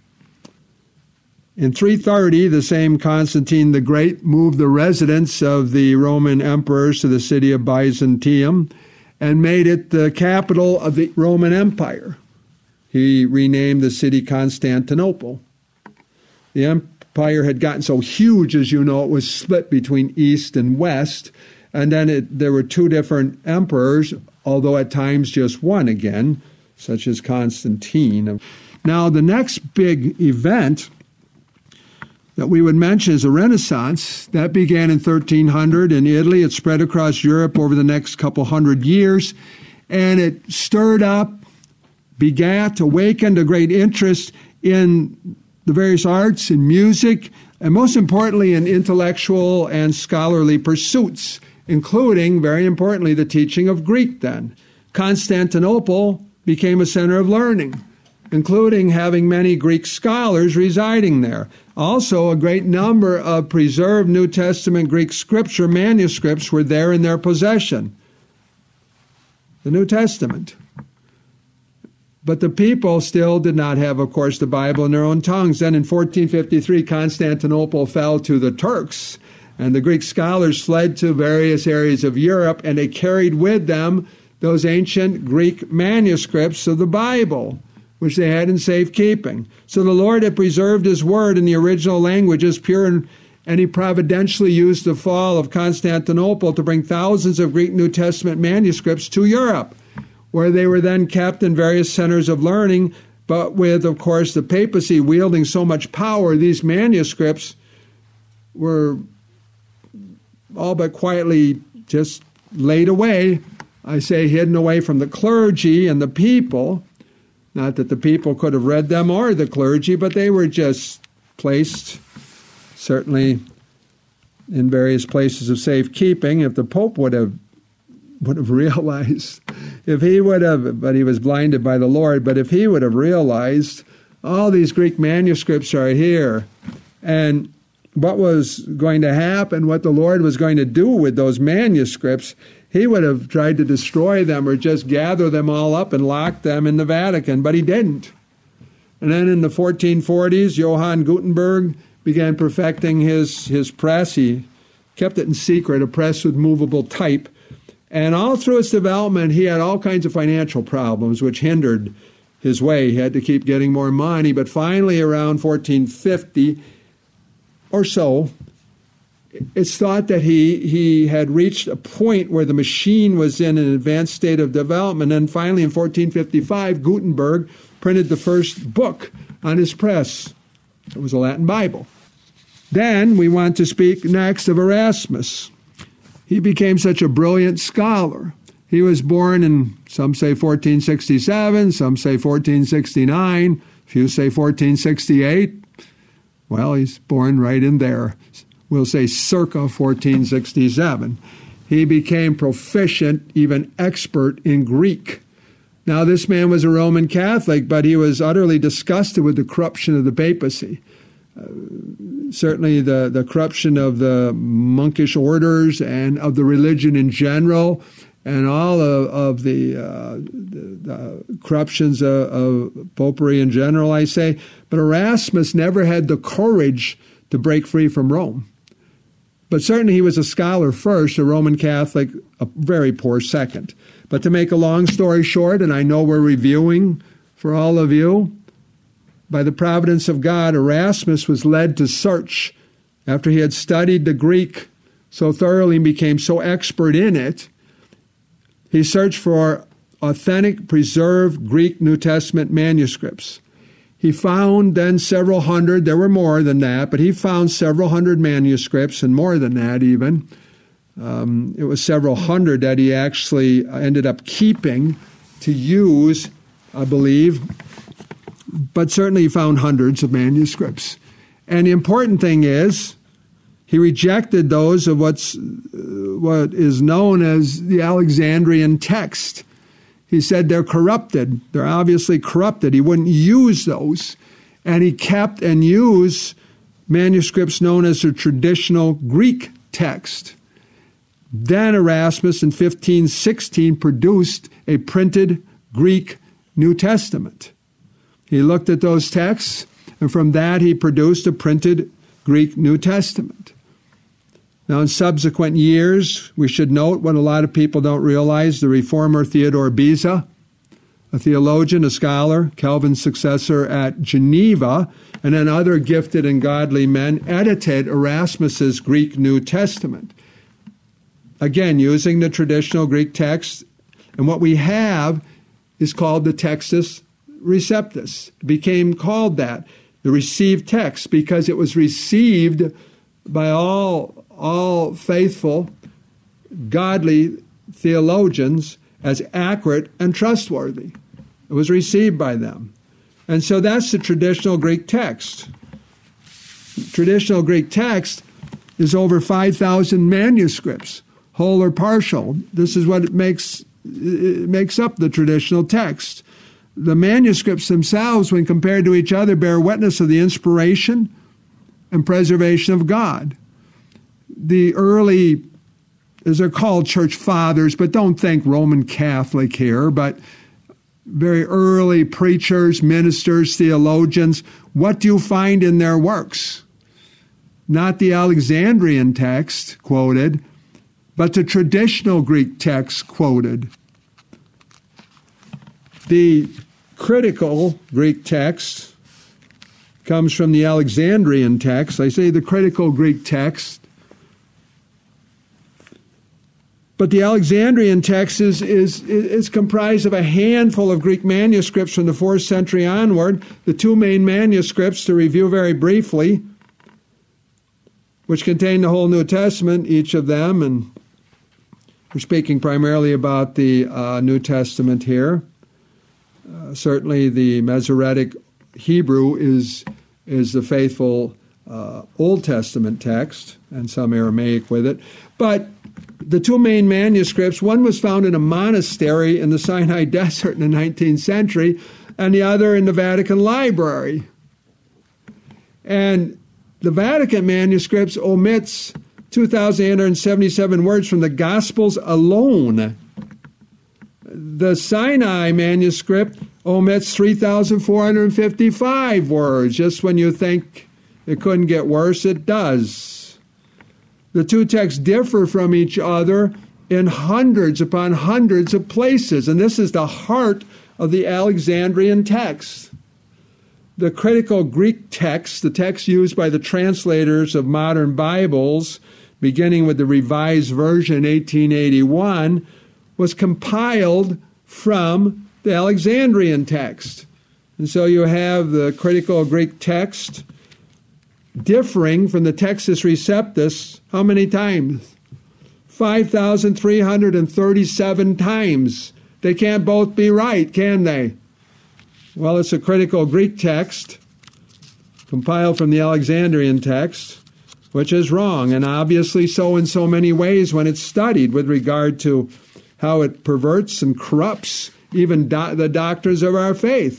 A: In three thirty, the same Constantine the Great moved the residence of the Roman emperors to the city of Byzantium and made it the capital of the Roman Empire. He renamed the city Constantinople. The empire had gotten so huge, as you know, it was split between east and west, and then it, there were two different emperors, although at times just one again, such as Constantine. Now, the next big event that we would mention is the Renaissance. That began in thirteen hundred in Italy. It spread across Europe over the next couple hundred years, and it stirred up, begat, awakened a great interest in the various arts and music, and most importantly in intellectual and scholarly pursuits, including, very importantly, the teaching of Greek then. Constantinople became a center of learning, including having many Greek scholars residing there. Also, a great number of preserved New Testament Greek scripture manuscripts were there in their possession. The New Testament. But the people still did not have, of course, the Bible in their own tongues. Then in fourteen fifty-three, Constantinople fell to the Turks, and the Greek scholars fled to various areas of Europe, and they carried with them those ancient Greek manuscripts of the Bible, which they had in safekeeping. So the Lord had preserved his word in the original languages pure, and, and he providentially used the fall of Constantinople to bring thousands of Greek New Testament manuscripts to Europe, where they were then kept in various centers of learning. But with, of course, the papacy wielding so much power, these manuscripts were all but quietly just laid away. I say hidden away from the clergy and the people. Not that the people could have read them or the clergy, but they were just placed, certainly, in various places of safekeeping. If the Pope would have would have realized, if he would have, but he was blinded by the Lord, but if he would have realized, all these Greek manuscripts are here, and what was going to happen, what the Lord was going to do with those manuscripts, he would have tried to destroy them or just gather them all up and lock them in the Vatican, but he didn't. And then in the fourteen forties, Johann Gutenberg began perfecting his, his press. He kept it in secret, a press with movable type. And all through its development, he had all kinds of financial problems, which hindered his way. He had to keep getting more money. But finally, around fourteen fifty or so, it's thought that he, he had reached a point where the machine was in an advanced state of development. And finally, in fourteen fifty-five, Gutenberg printed the first book on his press. It was a Latin Bible. Then we want to speak next of Erasmus. He became such a brilliant scholar. He He was born in, some say fourteen sixty-seven, some say fourteen sixty-nine, few say fourteen sixty-eight. Well, he's born right in there. We'll say circa fourteen sixty-seven. He became proficient, even expert in Greek. Now, this man was a Roman Catholic, but he was utterly disgusted with the corruption of the papacy. Uh, certainly the, the corruption of the monkish orders and of the religion in general, and all of, of the, uh, the, the corruptions of, of popery in general, I say. But Erasmus never had the courage to break free from Rome. But certainly he was a scholar first, a Roman Catholic, a very poor second. But to make a long story short, and I know we're reviewing for all of you, by the providence of God, Erasmus was led to search after he had studied the Greek so thoroughly and became so expert in it. He searched for authentic, preserved Greek New Testament manuscripts. He found then several hundred, there were more than that, but he found several hundred manuscripts, and more than that even. Um, it was several hundred that he actually ended up keeping to use, I believe. But certainly he found hundreds of manuscripts. And the important thing is, he rejected those of what's uh, what is known as the Alexandrian text. He said they're corrupted. They're obviously corrupted. He wouldn't use those. And he kept and used manuscripts known as the traditional Greek text. Then Erasmus in fifteen sixteen produced a printed Greek New Testament. He looked at those texts, and from that he produced a printed Greek New Testament. Now, in subsequent years, we should note what a lot of people don't realize, the reformer Theodore Beza, a theologian, a scholar, Calvin's successor at Geneva, and then other gifted and godly men edited Erasmus's Greek New Testament. Again, using the traditional Greek text, and what we have is called the Textus Receptus. It became called that, the received text, because it was received by all all faithful, godly theologians as accurate and trustworthy. It was received by them. And so that's the traditional Greek text. Traditional Greek text is over five thousand manuscripts, whole or partial. This is what it makes, it makes up the traditional text. The manuscripts themselves, when compared to each other, bear witness of the inspiration and preservation of God. The early, as they're called, church fathers, but don't think Roman Catholic here, but very early preachers, ministers, theologians, what do you find in their works? Not the Alexandrian text quoted, but the traditional Greek text quoted. The critical Greek text comes from the Alexandrian text. I say the critical Greek text. But the Alexandrian text is, is, is comprised of a handful of Greek manuscripts from the fourth century onward. The two main manuscripts, to review very briefly, which contain the whole New Testament, each of them, and we're speaking primarily about the uh, New Testament here. Uh, certainly the Masoretic Hebrew is, is the faithful uh, Old Testament text, and some Aramaic with it. But the two main manuscripts, one was found in a monastery in the Sinai Desert in the nineteenth century, and the other in the Vatican Library. And the Vatican manuscripts omits two thousand eight hundred seventy-seven words from the Gospels alone. The Sinai manuscript omits three thousand four hundred fifty-five words. Just when you think it couldn't get worse, it does. The two texts differ from each other in hundreds upon hundreds of places, and this is the heart of the Alexandrian text. The critical Greek text, the text used by the translators of modern Bibles, beginning with the Revised Version in eighteen eighty-one, was compiled from the Alexandrian text. And so you have the critical Greek text differing from the Textus Receptus, how many times? five thousand three hundred thirty-seven times. They can't both be right, can they? Well, it's a critical Greek text, compiled from the Alexandrian text, which is wrong, and obviously so in so many ways when it's studied with regard to how it perverts and corrupts even do- the doctrines of our faith.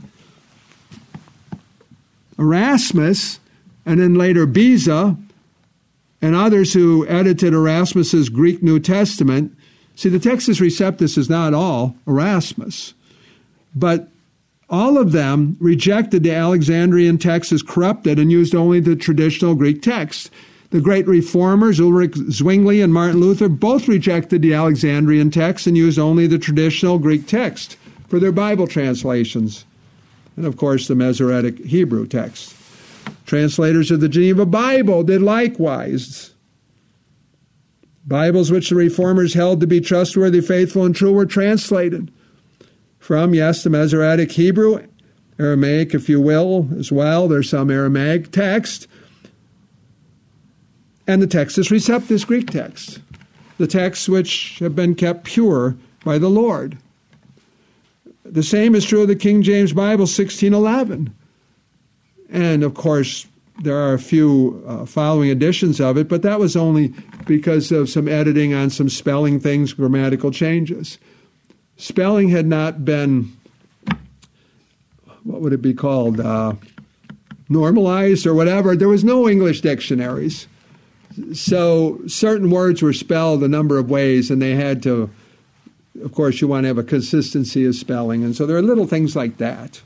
A: Erasmus, and then later Beza, and others who edited Erasmus's Greek New Testament. See, the Textus Receptus is not all Erasmus, but all of them rejected the Alexandrian text as corrupted and used only the traditional Greek text. The great reformers, Ulrich Zwingli and Martin Luther, both rejected the Alexandrian text and used only the traditional Greek text for their Bible translations. And, of course, the Masoretic Hebrew text. Translators of the Geneva Bible did likewise. Bibles which the reformers held to be trustworthy, faithful, and true were translated from, yes, the Masoretic Hebrew, Aramaic, if you will, as well. There's some Aramaic text. And the Textus Receptus Greek text, the texts which have been kept pure by the Lord. The same is true of the King James Bible, sixteen eleven. And, of course, there are a few uh, following editions of it, but that was only because of some editing on some spelling things, grammatical changes. Spelling had not been, what would it be called, uh, normalized or whatever. There was no English dictionaries. So certain words were spelled a number of ways, and they had to, of course, you want to have a consistency of spelling. And so there are little things like that.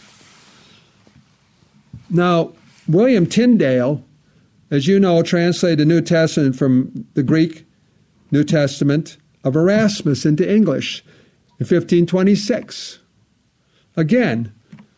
A: Now, William Tyndale, as you know, translated the New Testament from the Greek New Testament of Erasmus into English in fifteen twenty-six. Again,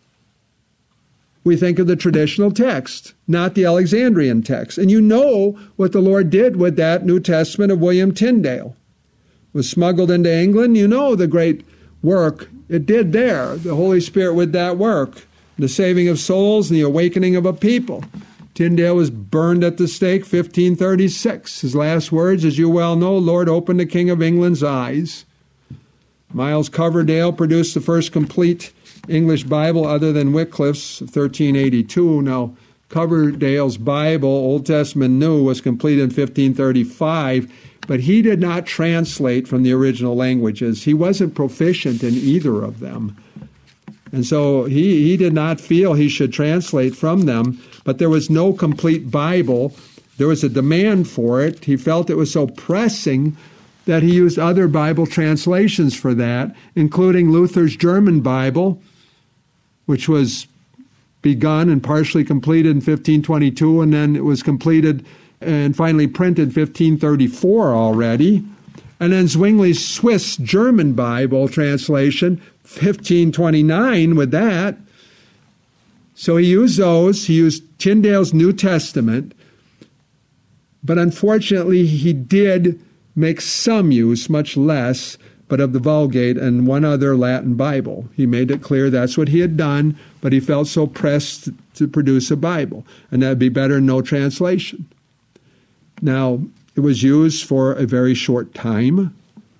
A: we think of the traditional text, not the Alexandrian text. And you know what the Lord did with that New Testament of William Tyndale. It was smuggled into England. You know the great work it did there, the Holy Spirit with that work, the saving of souls and the awakening of a people. Tyndale was burned at the stake, fifteen thirty-six. His last words, as you well know, Lord, open the King of England's eyes. Miles Coverdale produced the first complete English Bible other than Wycliffe's of thirteen eighty-two. Now, Coverdale's Bible, Old Testament New, was completed in fifteen thirty-five, but he did not translate from the original languages. He wasn't proficient in either of them. And so he, he did not feel he should translate from them, but there was no complete Bible. There was a demand for it. He felt it was so pressing that he used other Bible translations for that, including Luther's German Bible, which was begun and partially completed in fifteen twenty-two, and then it was completed and finally printed in fifteen thirty-four already. And then Zwingli's Swiss German Bible translation, fifteen twenty-nine with that. So he used those. He used Tyndale's New Testament. But unfortunately, he did make some use, much less, but of the Vulgate and one other Latin Bible. He made it clear that's what he had done, but he felt so pressed to produce a Bible, and that'd be better than no translation. Now, it was used for a very short time.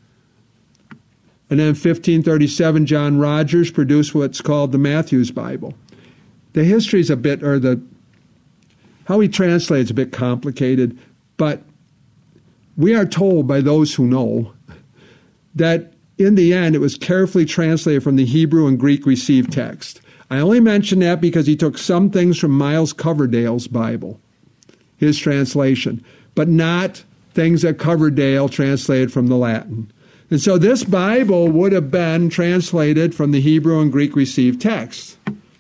A: And then in fifteen thirty-seven, John Rogers produced what's called the Matthew's Bible. The history is a bit, or the, how he translates a bit complicated, but we are told by those who know that in the end it was carefully translated from the Hebrew and Greek received text. I only mention that because he took some things from Miles Coverdale's Bible, his translation, but not things that Coverdale translated from the Latin. And so this Bible would have been translated from the Hebrew and Greek received text.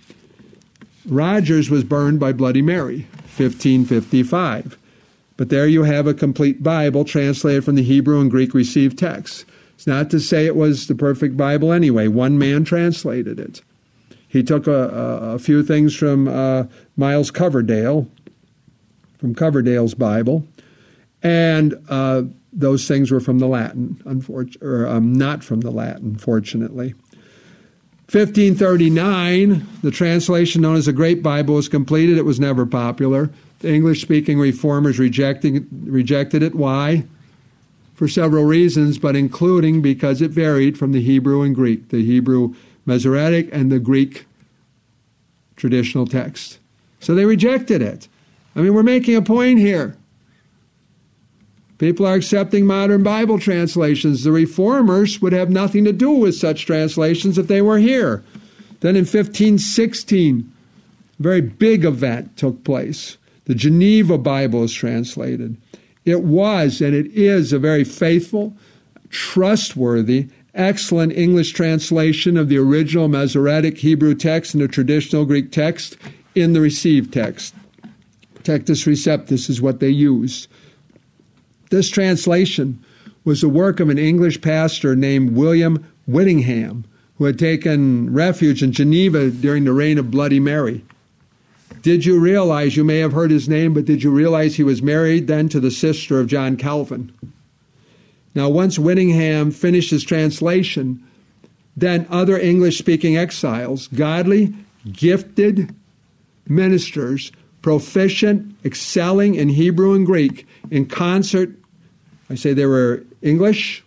A: Rogers was burned by Bloody Mary, fifteen fifty-five. But there you have a complete Bible translated from the Hebrew and Greek received text. It's not to say it was the perfect Bible anyway. One man translated it. He took a, a, a few things from uh, Miles Coverdale, from Coverdale's Bible, and uh, those things were from the Latin, unfortunately, or um, not from the Latin, fortunately. fifteen thirty-nine, the translation known as the Great Bible was completed. It was never popular. The English-speaking reformers rejecting, rejected it. Why? for several reasons, but including because it varied from the Hebrew and Greek, the Hebrew Masoretic and the Greek traditional text. So they rejected it. I mean, we're making a point here. People are accepting modern Bible translations. The Reformers would have nothing to do with such translations if they were here. Then in fifteen sixteen, a very big event took place. The Geneva Bible is translated. It was, and it is, a very faithful, trustworthy, excellent English translation of the original Masoretic Hebrew text and the traditional Greek text in the received text. Textus Receptus is what they used. This translation was the work of an English pastor named William Whittingham, who had taken refuge in Geneva during the reign of Bloody Mary. Did you realize, you may have heard his name, but did you realize he was married then to the sister of John Calvin? Now, once Whittingham finished his translation, then other English-speaking exiles, godly, gifted ministers, proficient, excelling in Hebrew and Greek, in concert. I say they were English.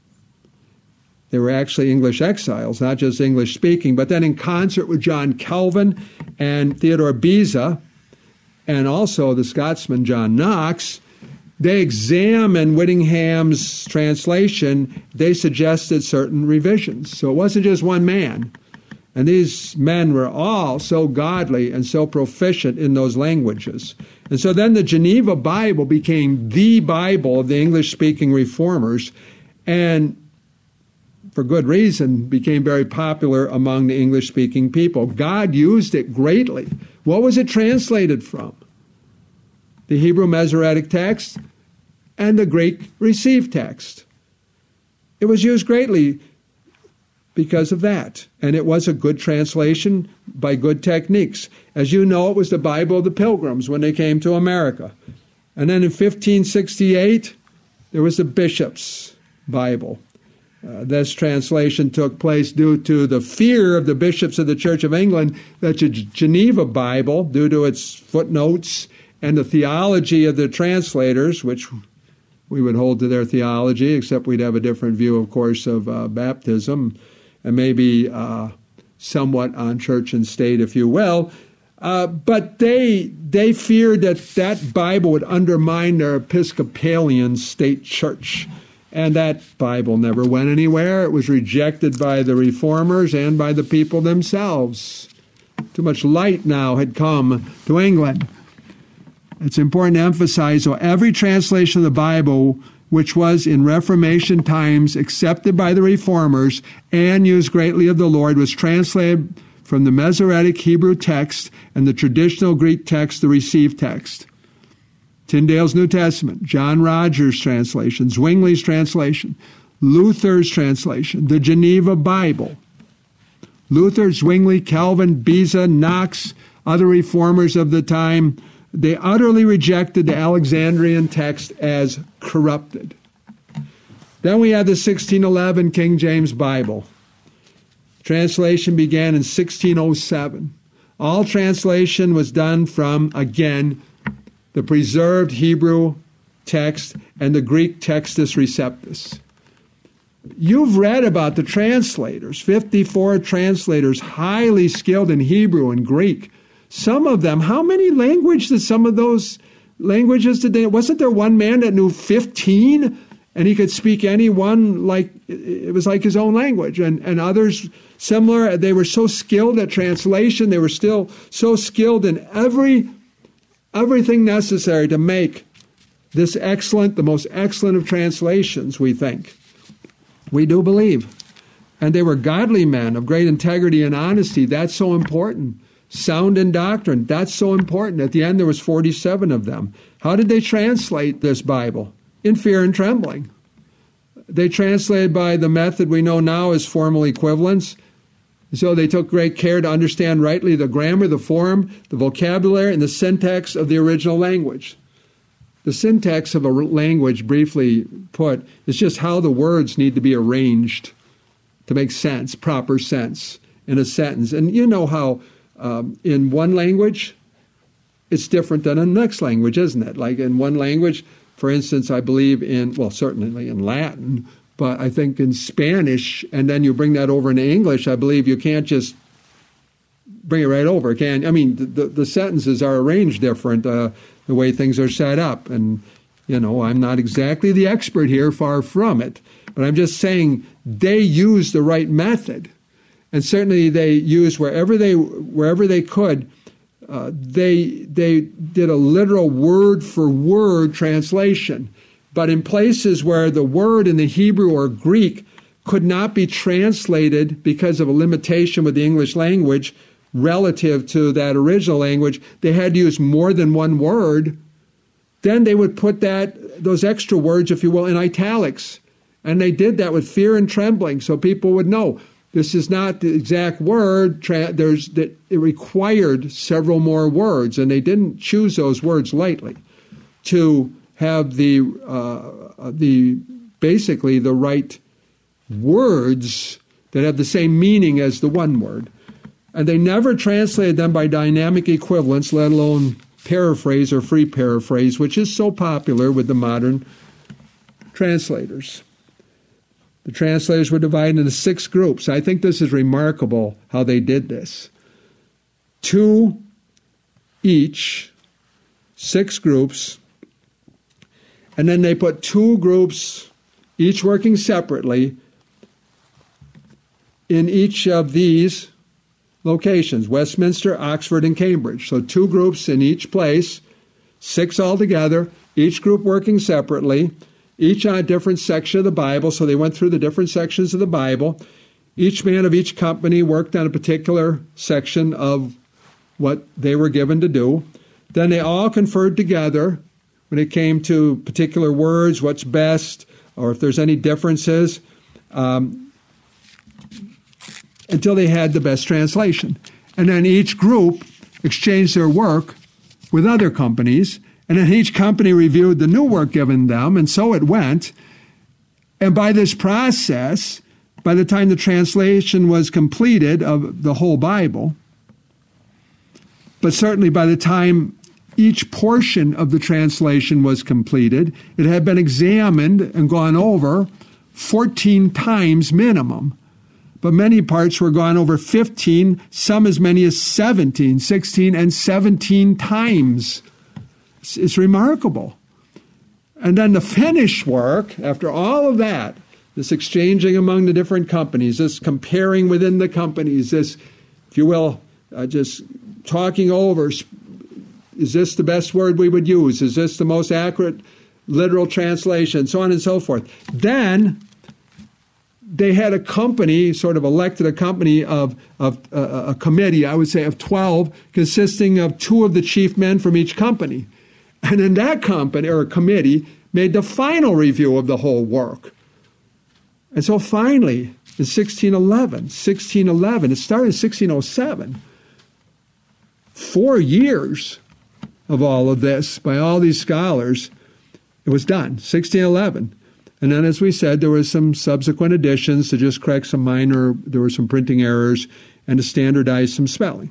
A: They were actually English exiles, not just English-speaking, but then in concert with John Calvin and Theodore Beza, and also the Scotsman John Knox, they examined Whittingham's translation. They suggested certain revisions. So it wasn't just one man. And these men were all so godly and so proficient in those languages. And so then the Geneva Bible became the Bible of the English-speaking reformers, and for good reason, became very popular among the English-speaking people. God used it greatly. What was it translated from? The Hebrew Masoretic text and the Greek received text. It was used greatly because of that. And it was a good translation by good techniques. As you know, it was the Bible of the Pilgrims when they came to America. And then in fifteen sixty-eight, there was the Bishop's Bible. Uh, this translation took place due to the fear of the bishops of the Church of England that the Geneva Bible, due to its footnotes and the theology of the translators, which we would hold to their theology, except we'd have a different view, of course, of uh, baptism, and maybe uh, somewhat on church and state, if you will. Uh, but they they feared that that Bible would undermine their Episcopalian state church. And that Bible never went anywhere. It was rejected by the reformers and by the people themselves. Too much light now had come to England. It's important to emphasize, so every translation of the Bible, which was in Reformation times accepted by the reformers and used greatly of the Lord, was translated from the Masoretic Hebrew text and the traditional Greek text, the received text. Tyndale's New Testament, John Rogers' translation, Zwingli's translation, Luther's translation, the Geneva Bible. Luther, Zwingli, Calvin, Beza, Knox, other reformers of the time, they utterly rejected the Alexandrian text as corrupted. Then we have the sixteen eleven King James Bible. Translation began in sixteen oh seven. All translation was done from, again, the preserved Hebrew text and the Greek Textus Receptus. You've read about the translators, fifty-four translators, highly skilled in Hebrew and Greek. Some of them, how many languages did some of those languages did they? Wasn't there one man that knew fifteen, and he could speak any one like it was like his own language, and, and others similar. They were so skilled at translation. They were still so skilled in every everything necessary to make this excellent, the most excellent of translations, we think. We do believe. And they were godly men of great integrity and honesty. That's so important. Sound in doctrine. That's so important. At the end, there was forty-seven of them. How did they translate this Bible? In fear and trembling. They translated by the method we know now as formal equivalence. So they took great care to understand rightly the grammar, the form, the vocabulary, and the syntax of the original language. The syntax of a language, briefly put, is just how the words need to be arranged to make sense, proper sense in a sentence. And you know how um, in one language, it's different than in the next language, isn't it? Like in one language, For instance, I believe in, well, certainly in Latin, but I think in Spanish, and then you bring that over into English, I believe you can't just bring it right over, can I mean, the, the sentences are arranged different, uh, the way things are set up. And, you know, I'm not exactly the expert here, far from it. But I'm just saying they use the right method. And certainly they used wherever they wherever they could, uh, they they did a literal word-for-word translation. But in places where the word in the Hebrew or Greek could not be translated because of a limitation with the English language relative to that original language, they had to use more than one word. Then they would put that those extra words, if you will, in italics. And they did that with fear and trembling, so people would know this is not the exact word. There's that it required several more words, and they didn't choose those words lightly to have the uh, the basically the right words that have the same meaning as the one word. And they never translated them by dynamic equivalence, let alone paraphrase or free paraphrase, which is so popular with the modern translators. The translators were divided into six groups. I think this is remarkable how they did this. Two each, six groups, and then they put two groups, each working separately, in each of these locations, Westminster, Oxford, and Cambridge. So two groups in each place, six altogether, each group working separately, each on a different section of the Bible. So they went through the different sections of the Bible. Each man of each company worked on a particular section of what they were given to do. Then they all conferred together when it came to particular words, what's best, or if there's any differences, um, until they had the best translation. And then each group exchanged their work with other companies, and then each company reviewed the new work given them, and so it went. And by this process, by the time the translation was completed of the whole Bible, but certainly by the time each portion of the translation was completed, it had been examined and gone over fourteen times minimum. But many parts were gone over fifteen, some as many as seventeen, sixteen, and seventeen times. It's, it's remarkable. And then the finished work, after all of that, this exchanging among the different companies, this comparing within the companies, this, if you will, uh, just talking over, is this the best word we would use? Is this the most accurate literal translation? So on and so forth. Then they had a company, sort of elected a company of, of uh, a committee, I would say, of twelve, consisting of two of the chief men from each company. And then that company, or committee, made the final review of the whole work. And so finally, in sixteen eleven, sixteen eleven, it started in sixteen oh seven, four years of all of this by all these scholars, it was done, sixteen eleven. And then, as we said, there was some subsequent additions to just correct some minor, there were some printing errors, and to standardize some spelling.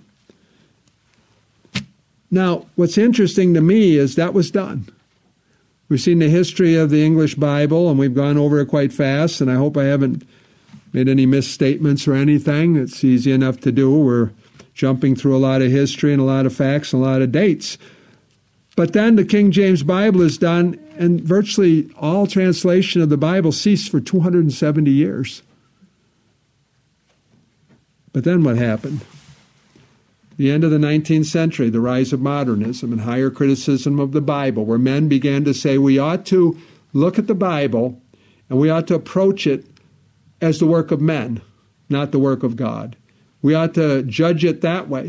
A: Now, what's interesting to me is that was done. We've seen the history of the English Bible, and we've gone over it quite fast, and I hope I haven't made any misstatements or anything. It's easy enough to do. We're jumping through a lot of history and a lot of facts and a lot of dates. But then the King James Bible is done, and virtually all translation of the Bible ceased for two hundred seventy years. But then what happened? The end of the nineteenth century, the rise of modernism and higher criticism of the Bible, where men began to say we ought to look at the Bible and we ought to approach it as the work of men, not the work of God. We ought to judge it that way.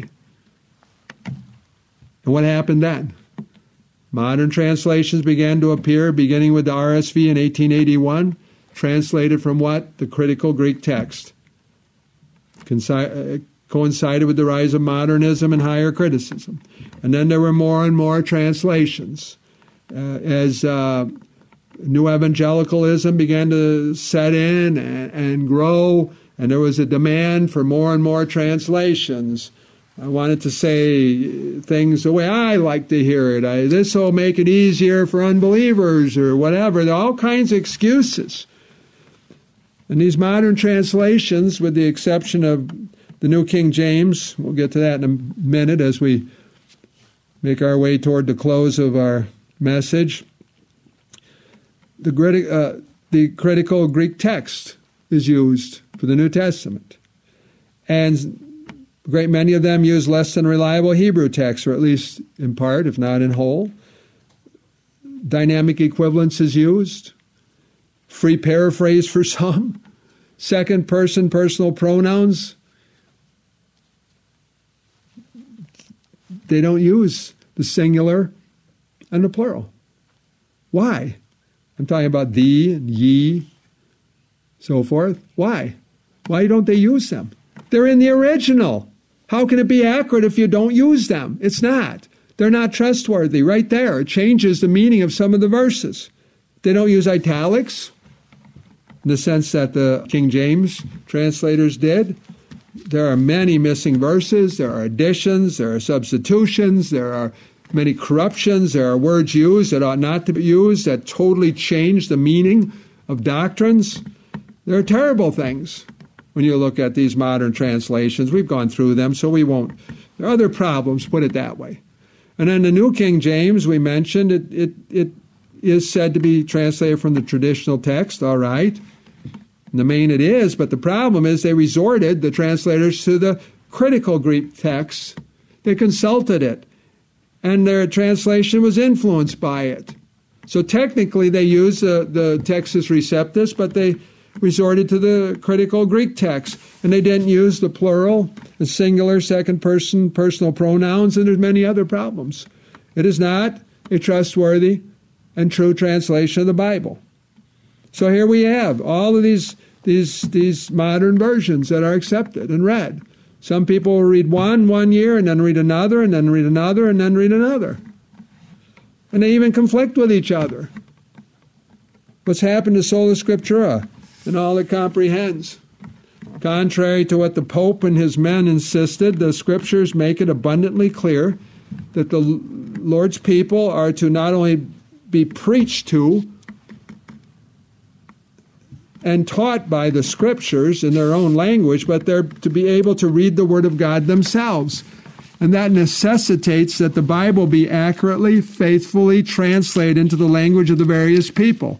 A: And what happened then? Modern translations began to appear, beginning with the R S V in eighteen eighty-one, translated from what? The critical Greek text. Conci- uh, coincided with the rise of modernism and higher criticism. And then there were more and more translations. Uh, as uh, new evangelicalism began to set in and, and grow, and there was a demand for more and more translations, I wanted to say things the way I like to hear it. I, this will make it easier for unbelievers or whatever. There are all kinds of excuses. And these modern translations, with the exception of the New King James, we'll get to that in a minute as we make our way toward the close of our message. The, criti- uh, the critical Greek text is used for the New Testament. And a great many of them use less than reliable Hebrew texts, or at least in part, if not in whole. Dynamic equivalence is used. Free paraphrase for some. Second person personal pronouns. They don't use the singular and the plural. Why? I'm talking about thee and ye, so forth. Why? Why don't they use them? They're in the original. How can it be accurate if you don't use them? It's not. They're not trustworthy. Right there, it changes the meaning of some of the verses. They don't use italics in the sense that the King James translators did. There are many missing verses. There are additions. There are substitutions. There are many corruptions. There are words used that ought not to be used that totally change the meaning of doctrines. There are terrible things when you look at these modern translations. We've gone through them, so we won't. There are other problems, put it that way. And then the New King James, we mentioned, it, it, it is said to be translated from the traditional text, all right. In the main it is, but the problem is they resorted, the translators, to the critical Greek text. They consulted it, and their translation was influenced by it. So technically they used the, the Textus Receptus, but they resorted to the critical Greek text, and they didn't use the plural, the singular, second person, personal pronouns, and there's many other problems. It is not a trustworthy and true translation of the Bible. So here we have all of these, these, these modern versions that are accepted and read. Some people will read one one year and then read another and then read another and then read another. And they even conflict with each other. What's happened to Sola Scriptura and all it comprehends? Contrary to what the Pope and his men insisted, the Scriptures make it abundantly clear that the Lord's people are to not only be preached to and taught by the Scriptures in their own language, but they're to be able to read the Word of God themselves. And that necessitates that the Bible be accurately, faithfully translated into the language of the various people.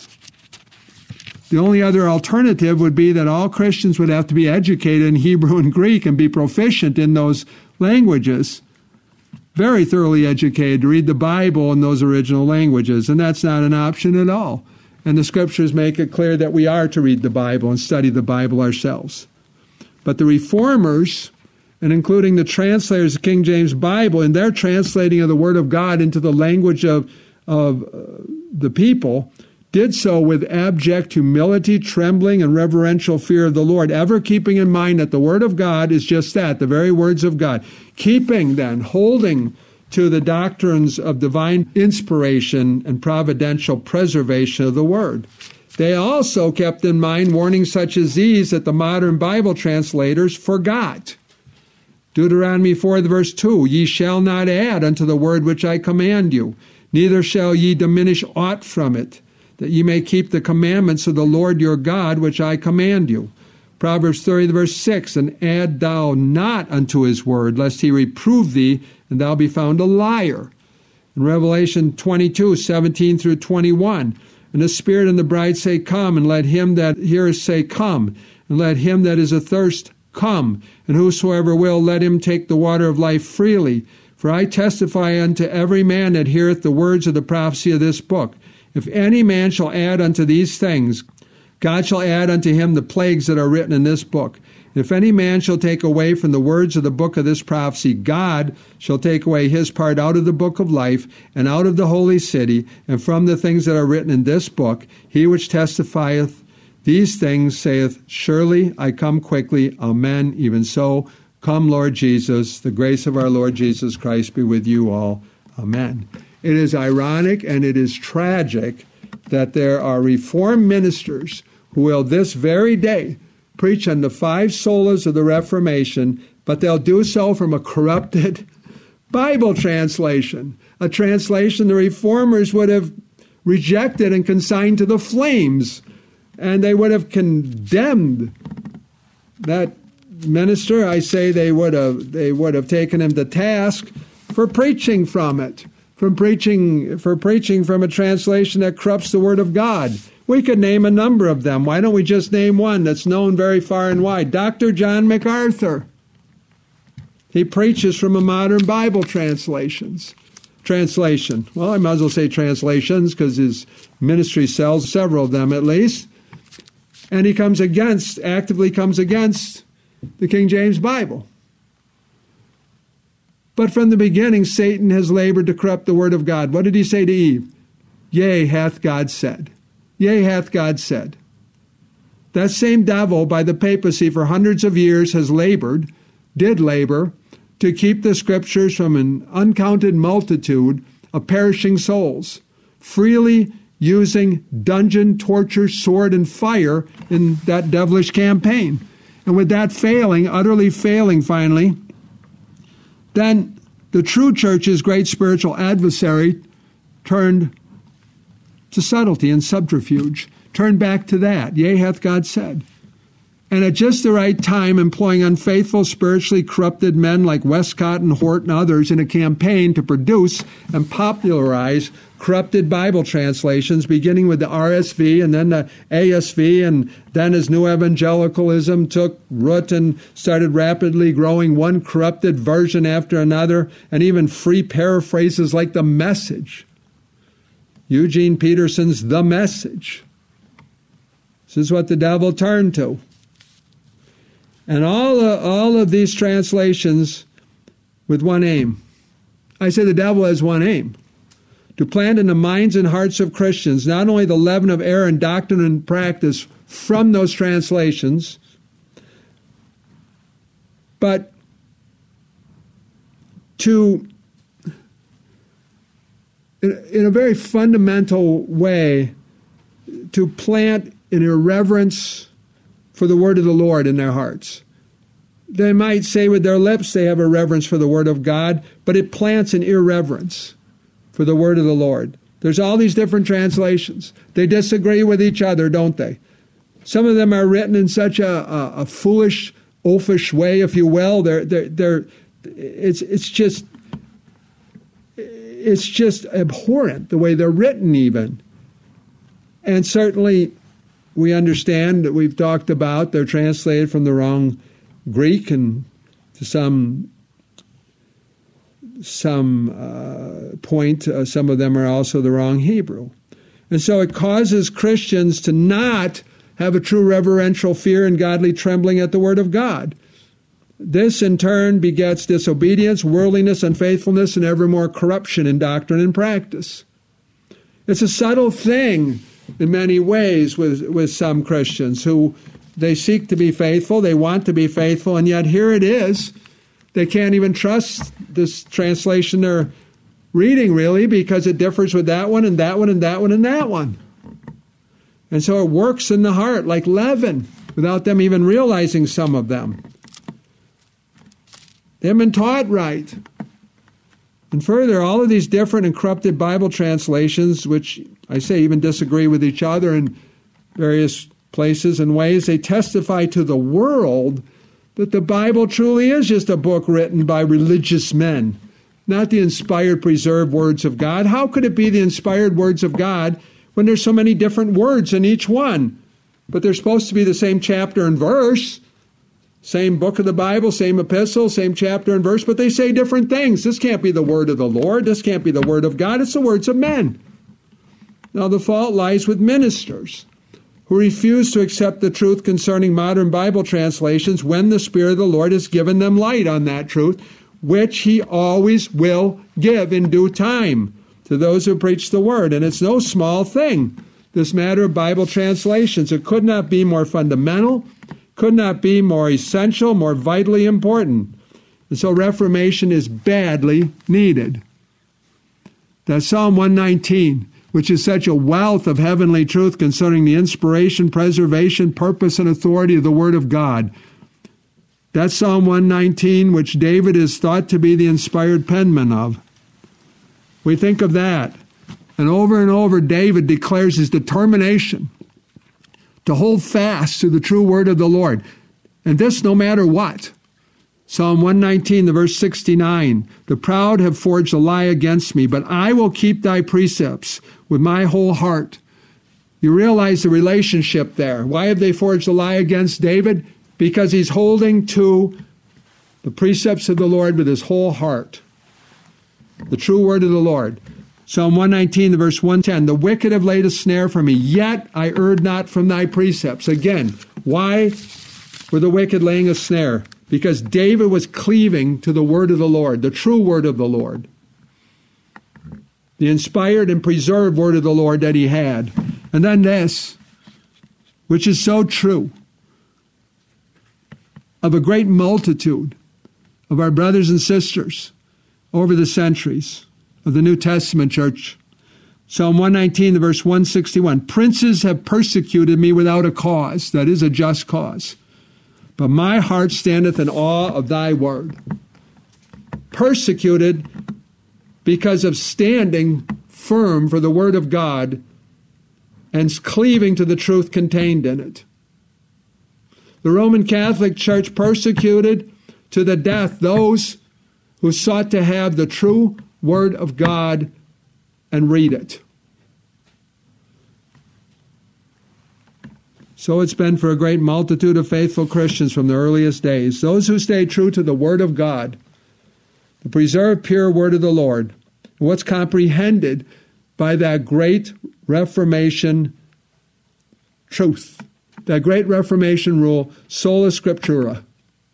A: The only other alternative would be that all Christians would have to be educated in Hebrew and Greek and be proficient in those languages, very thoroughly educated to read the Bible in those original languages, and that's not an option at all. And the Scriptures make it clear that we are to read the Bible and study the Bible ourselves. But the Reformers, and including the translators of King James Bible, in their translating of the Word of God into the language of, of uh, the people, did so with abject humility, trembling, and reverential fear of the Lord, ever keeping in mind that the Word of God is just that, the very words of God. Keeping, then, holding to the doctrines of divine inspiration and providential preservation of the Word. They also kept in mind warnings such as these that the modern Bible translators forgot. Deuteronomy four, verse two, ye shall not add unto the word which I command you, neither shall ye diminish aught from it, that ye may keep the commandments of the Lord your God, which I command you. Proverbs thirty, verse six, and add thou not unto his word, lest he reprove thee, and thou be found a liar. In Revelation twenty-two, seventeen through twenty-one, and the Spirit and the bride say, come, and let him that heareth say, come, and let him that is athirst come, and whosoever will, let him take the water of life freely. For I testify unto every man that heareth the words of the prophecy of this book. If any man shall add unto these things, God shall add unto him the plagues that are written in this book. If any man shall take away from the words of the book of this prophecy, God shall take away his part out of the book of life, and out of the holy city, and from the things that are written in this book. He which testifieth these things saith, surely I come quickly. Amen. Even so, come, Lord Jesus. The grace of our Lord Jesus Christ be with you all. Amen. It is ironic and it is tragic that there are Reformed ministers who will this very day preach on the five solas of the Reformation, but they'll do so from a corrupted Bible translation, a translation the reformers would have rejected and consigned to the flames, and they would have condemned that minister. I say they would have they would have taken him to task for preaching from it, from preaching for preaching from a translation that corrupts the Word of God. We could name a number of them. Why don't we just name one that's known very far and wide? Doctor John MacArthur. He preaches from a modern Bible translations. Translation. Well, I might as well say translations because his ministry sells several of them at least. And he comes against, actively comes against the King James Bible. But from the beginning, Satan has labored to corrupt the Word of God. What did he say to Eve? Yea, hath God said. Yea, hath God said. That same devil by the papacy for hundreds of years has labored, did labor, to keep the Scriptures from an uncounted multitude of perishing souls, freely using dungeon, torture, sword, and fire in that devilish campaign. And with that failing, utterly failing finally, then the true church's great spiritual adversary turned to subtlety and subterfuge, turned back to that. Yea, hath God said. And at just the right time, employing unfaithful, spiritually corrupted men like Westcott and Hort and others in a campaign to produce and popularize corrupted Bible translations, beginning with the R S V and then the A S V, and then as New Evangelicalism took root and started rapidly growing, one corrupted version after another, and even free paraphrases like The Message. Eugene Peterson's The Message. This is what the devil turned to. And all of, all of these translations with one aim. I say the devil has one aim. To plant in the minds and hearts of Christians not only the leaven of error in doctrine and practice from those translations, but to, in, in a very fundamental way, to plant an irreverence for the word of the Lord in their hearts. They might say with their lips they have a reverence for the word of God, but it plants an irreverence for the word of the Lord. There's all these different translations. They disagree with each other, don't they? Some of them are written in such a, a, a foolish, oafish way, if you will. They're, they're, they're, it's, it's just, it's just abhorrent the way they're written even. And certainly we understand that we've talked about they're translated from the wrong Greek, and to some some uh, point, uh, some of them are also the wrong Hebrew. And so it causes Christians to not have a true reverential fear and godly trembling at the Word of God. This, in turn, begets disobedience, worldliness, unfaithfulness, and ever more corruption in doctrine and practice. It's a subtle thing in many ways with, with some Christians who they seek to be faithful, they want to be faithful, and yet here it is. They can't even trust this translation they're reading, really, because it differs with that one and that one and that one and that one. And so it works in the heart like leaven without them even realizing some of them. They haven't been taught right. And further, all of these different and corrupted Bible translations, which I say even disagree with each other in various places and ways, they testify to the world that the Bible truly is just a book written by religious men, not the inspired, preserved words of God. How could it be the inspired words of God when there's so many different words in each one? But they're supposed to be the same chapter and verse, same book of the Bible, same epistle, same chapter and verse, but they say different things. This can't be the word of the Lord. This can't be the word of God. It's the words of men. Now, the fault lies with ministers who refuse to accept the truth concerning modern Bible translations when the Spirit of the Lord has given them light on that truth, which He always will give in due time to those who preach the Word. And it's no small thing, this matter of Bible translations. It could not be more fundamental, could not be more essential, more vitally important. And so reformation is badly needed. That's Psalm one nineteen, which is such a wealth of heavenly truth concerning the inspiration, preservation, purpose, and authority of the Word of God. That's Psalm one nineteen, which David is thought to be the inspired penman of. We think of that. And over and over, David declares his determination to hold fast to the true word of the Lord. And this no matter what. Psalm one nineteen, the verse sixty-nine, the proud have forged a lie against me, but I will keep thy precepts with my whole heart. You realize the relationship there. Why have they forged a lie against David? Because he's holding to the precepts of the Lord with his whole heart. The true word of the Lord. Psalm one nineteen, the verse one ten, the wicked have laid a snare for me, yet I erred not from thy precepts. Again, why were the wicked laying a snare? Because David was cleaving to the word of the Lord, the true word of the Lord. The inspired and preserved word of the Lord that he had. And then this, which is so true of a great multitude of our brothers and sisters over the centuries of the New Testament church. Psalm one nineteen, the verse one sixty-one, princes have persecuted me without a cause, that is a just cause. But my heart standeth in awe of thy word. Persecuted because of standing firm for the word of God and cleaving to the truth contained in it. The Roman Catholic Church persecuted to the death those who sought to have the true word of God and read it. So it's been for a great multitude of faithful Christians from the earliest days. Those who stay true to the word of God, the preserved pure word of the Lord, what's comprehended by that great Reformation truth, that great Reformation rule, sola scriptura.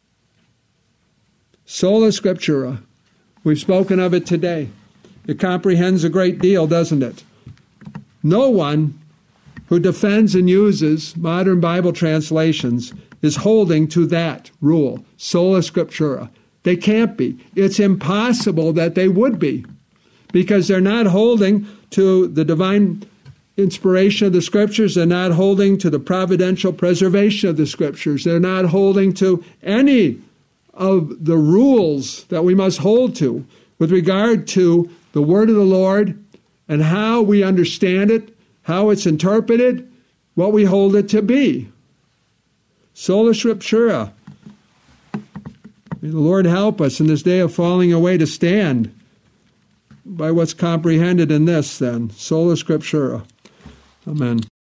A: Sola scriptura. We've spoken of it today. It comprehends a great deal, doesn't it? No one who defends and uses modern Bible translations is holding to that rule, sola scriptura. They can't be. It's impossible that they would be, because they're not holding to the divine inspiration of the Scriptures. They're not holding to the providential preservation of the Scriptures. They're not holding to any of the rules that we must hold to with regard to the Word of the Lord and how we understand it, how it's interpreted, what we hold it to be. Sola scriptura. May the Lord help us in this day of falling away to stand by what's comprehended in this then. Sola scriptura. Amen.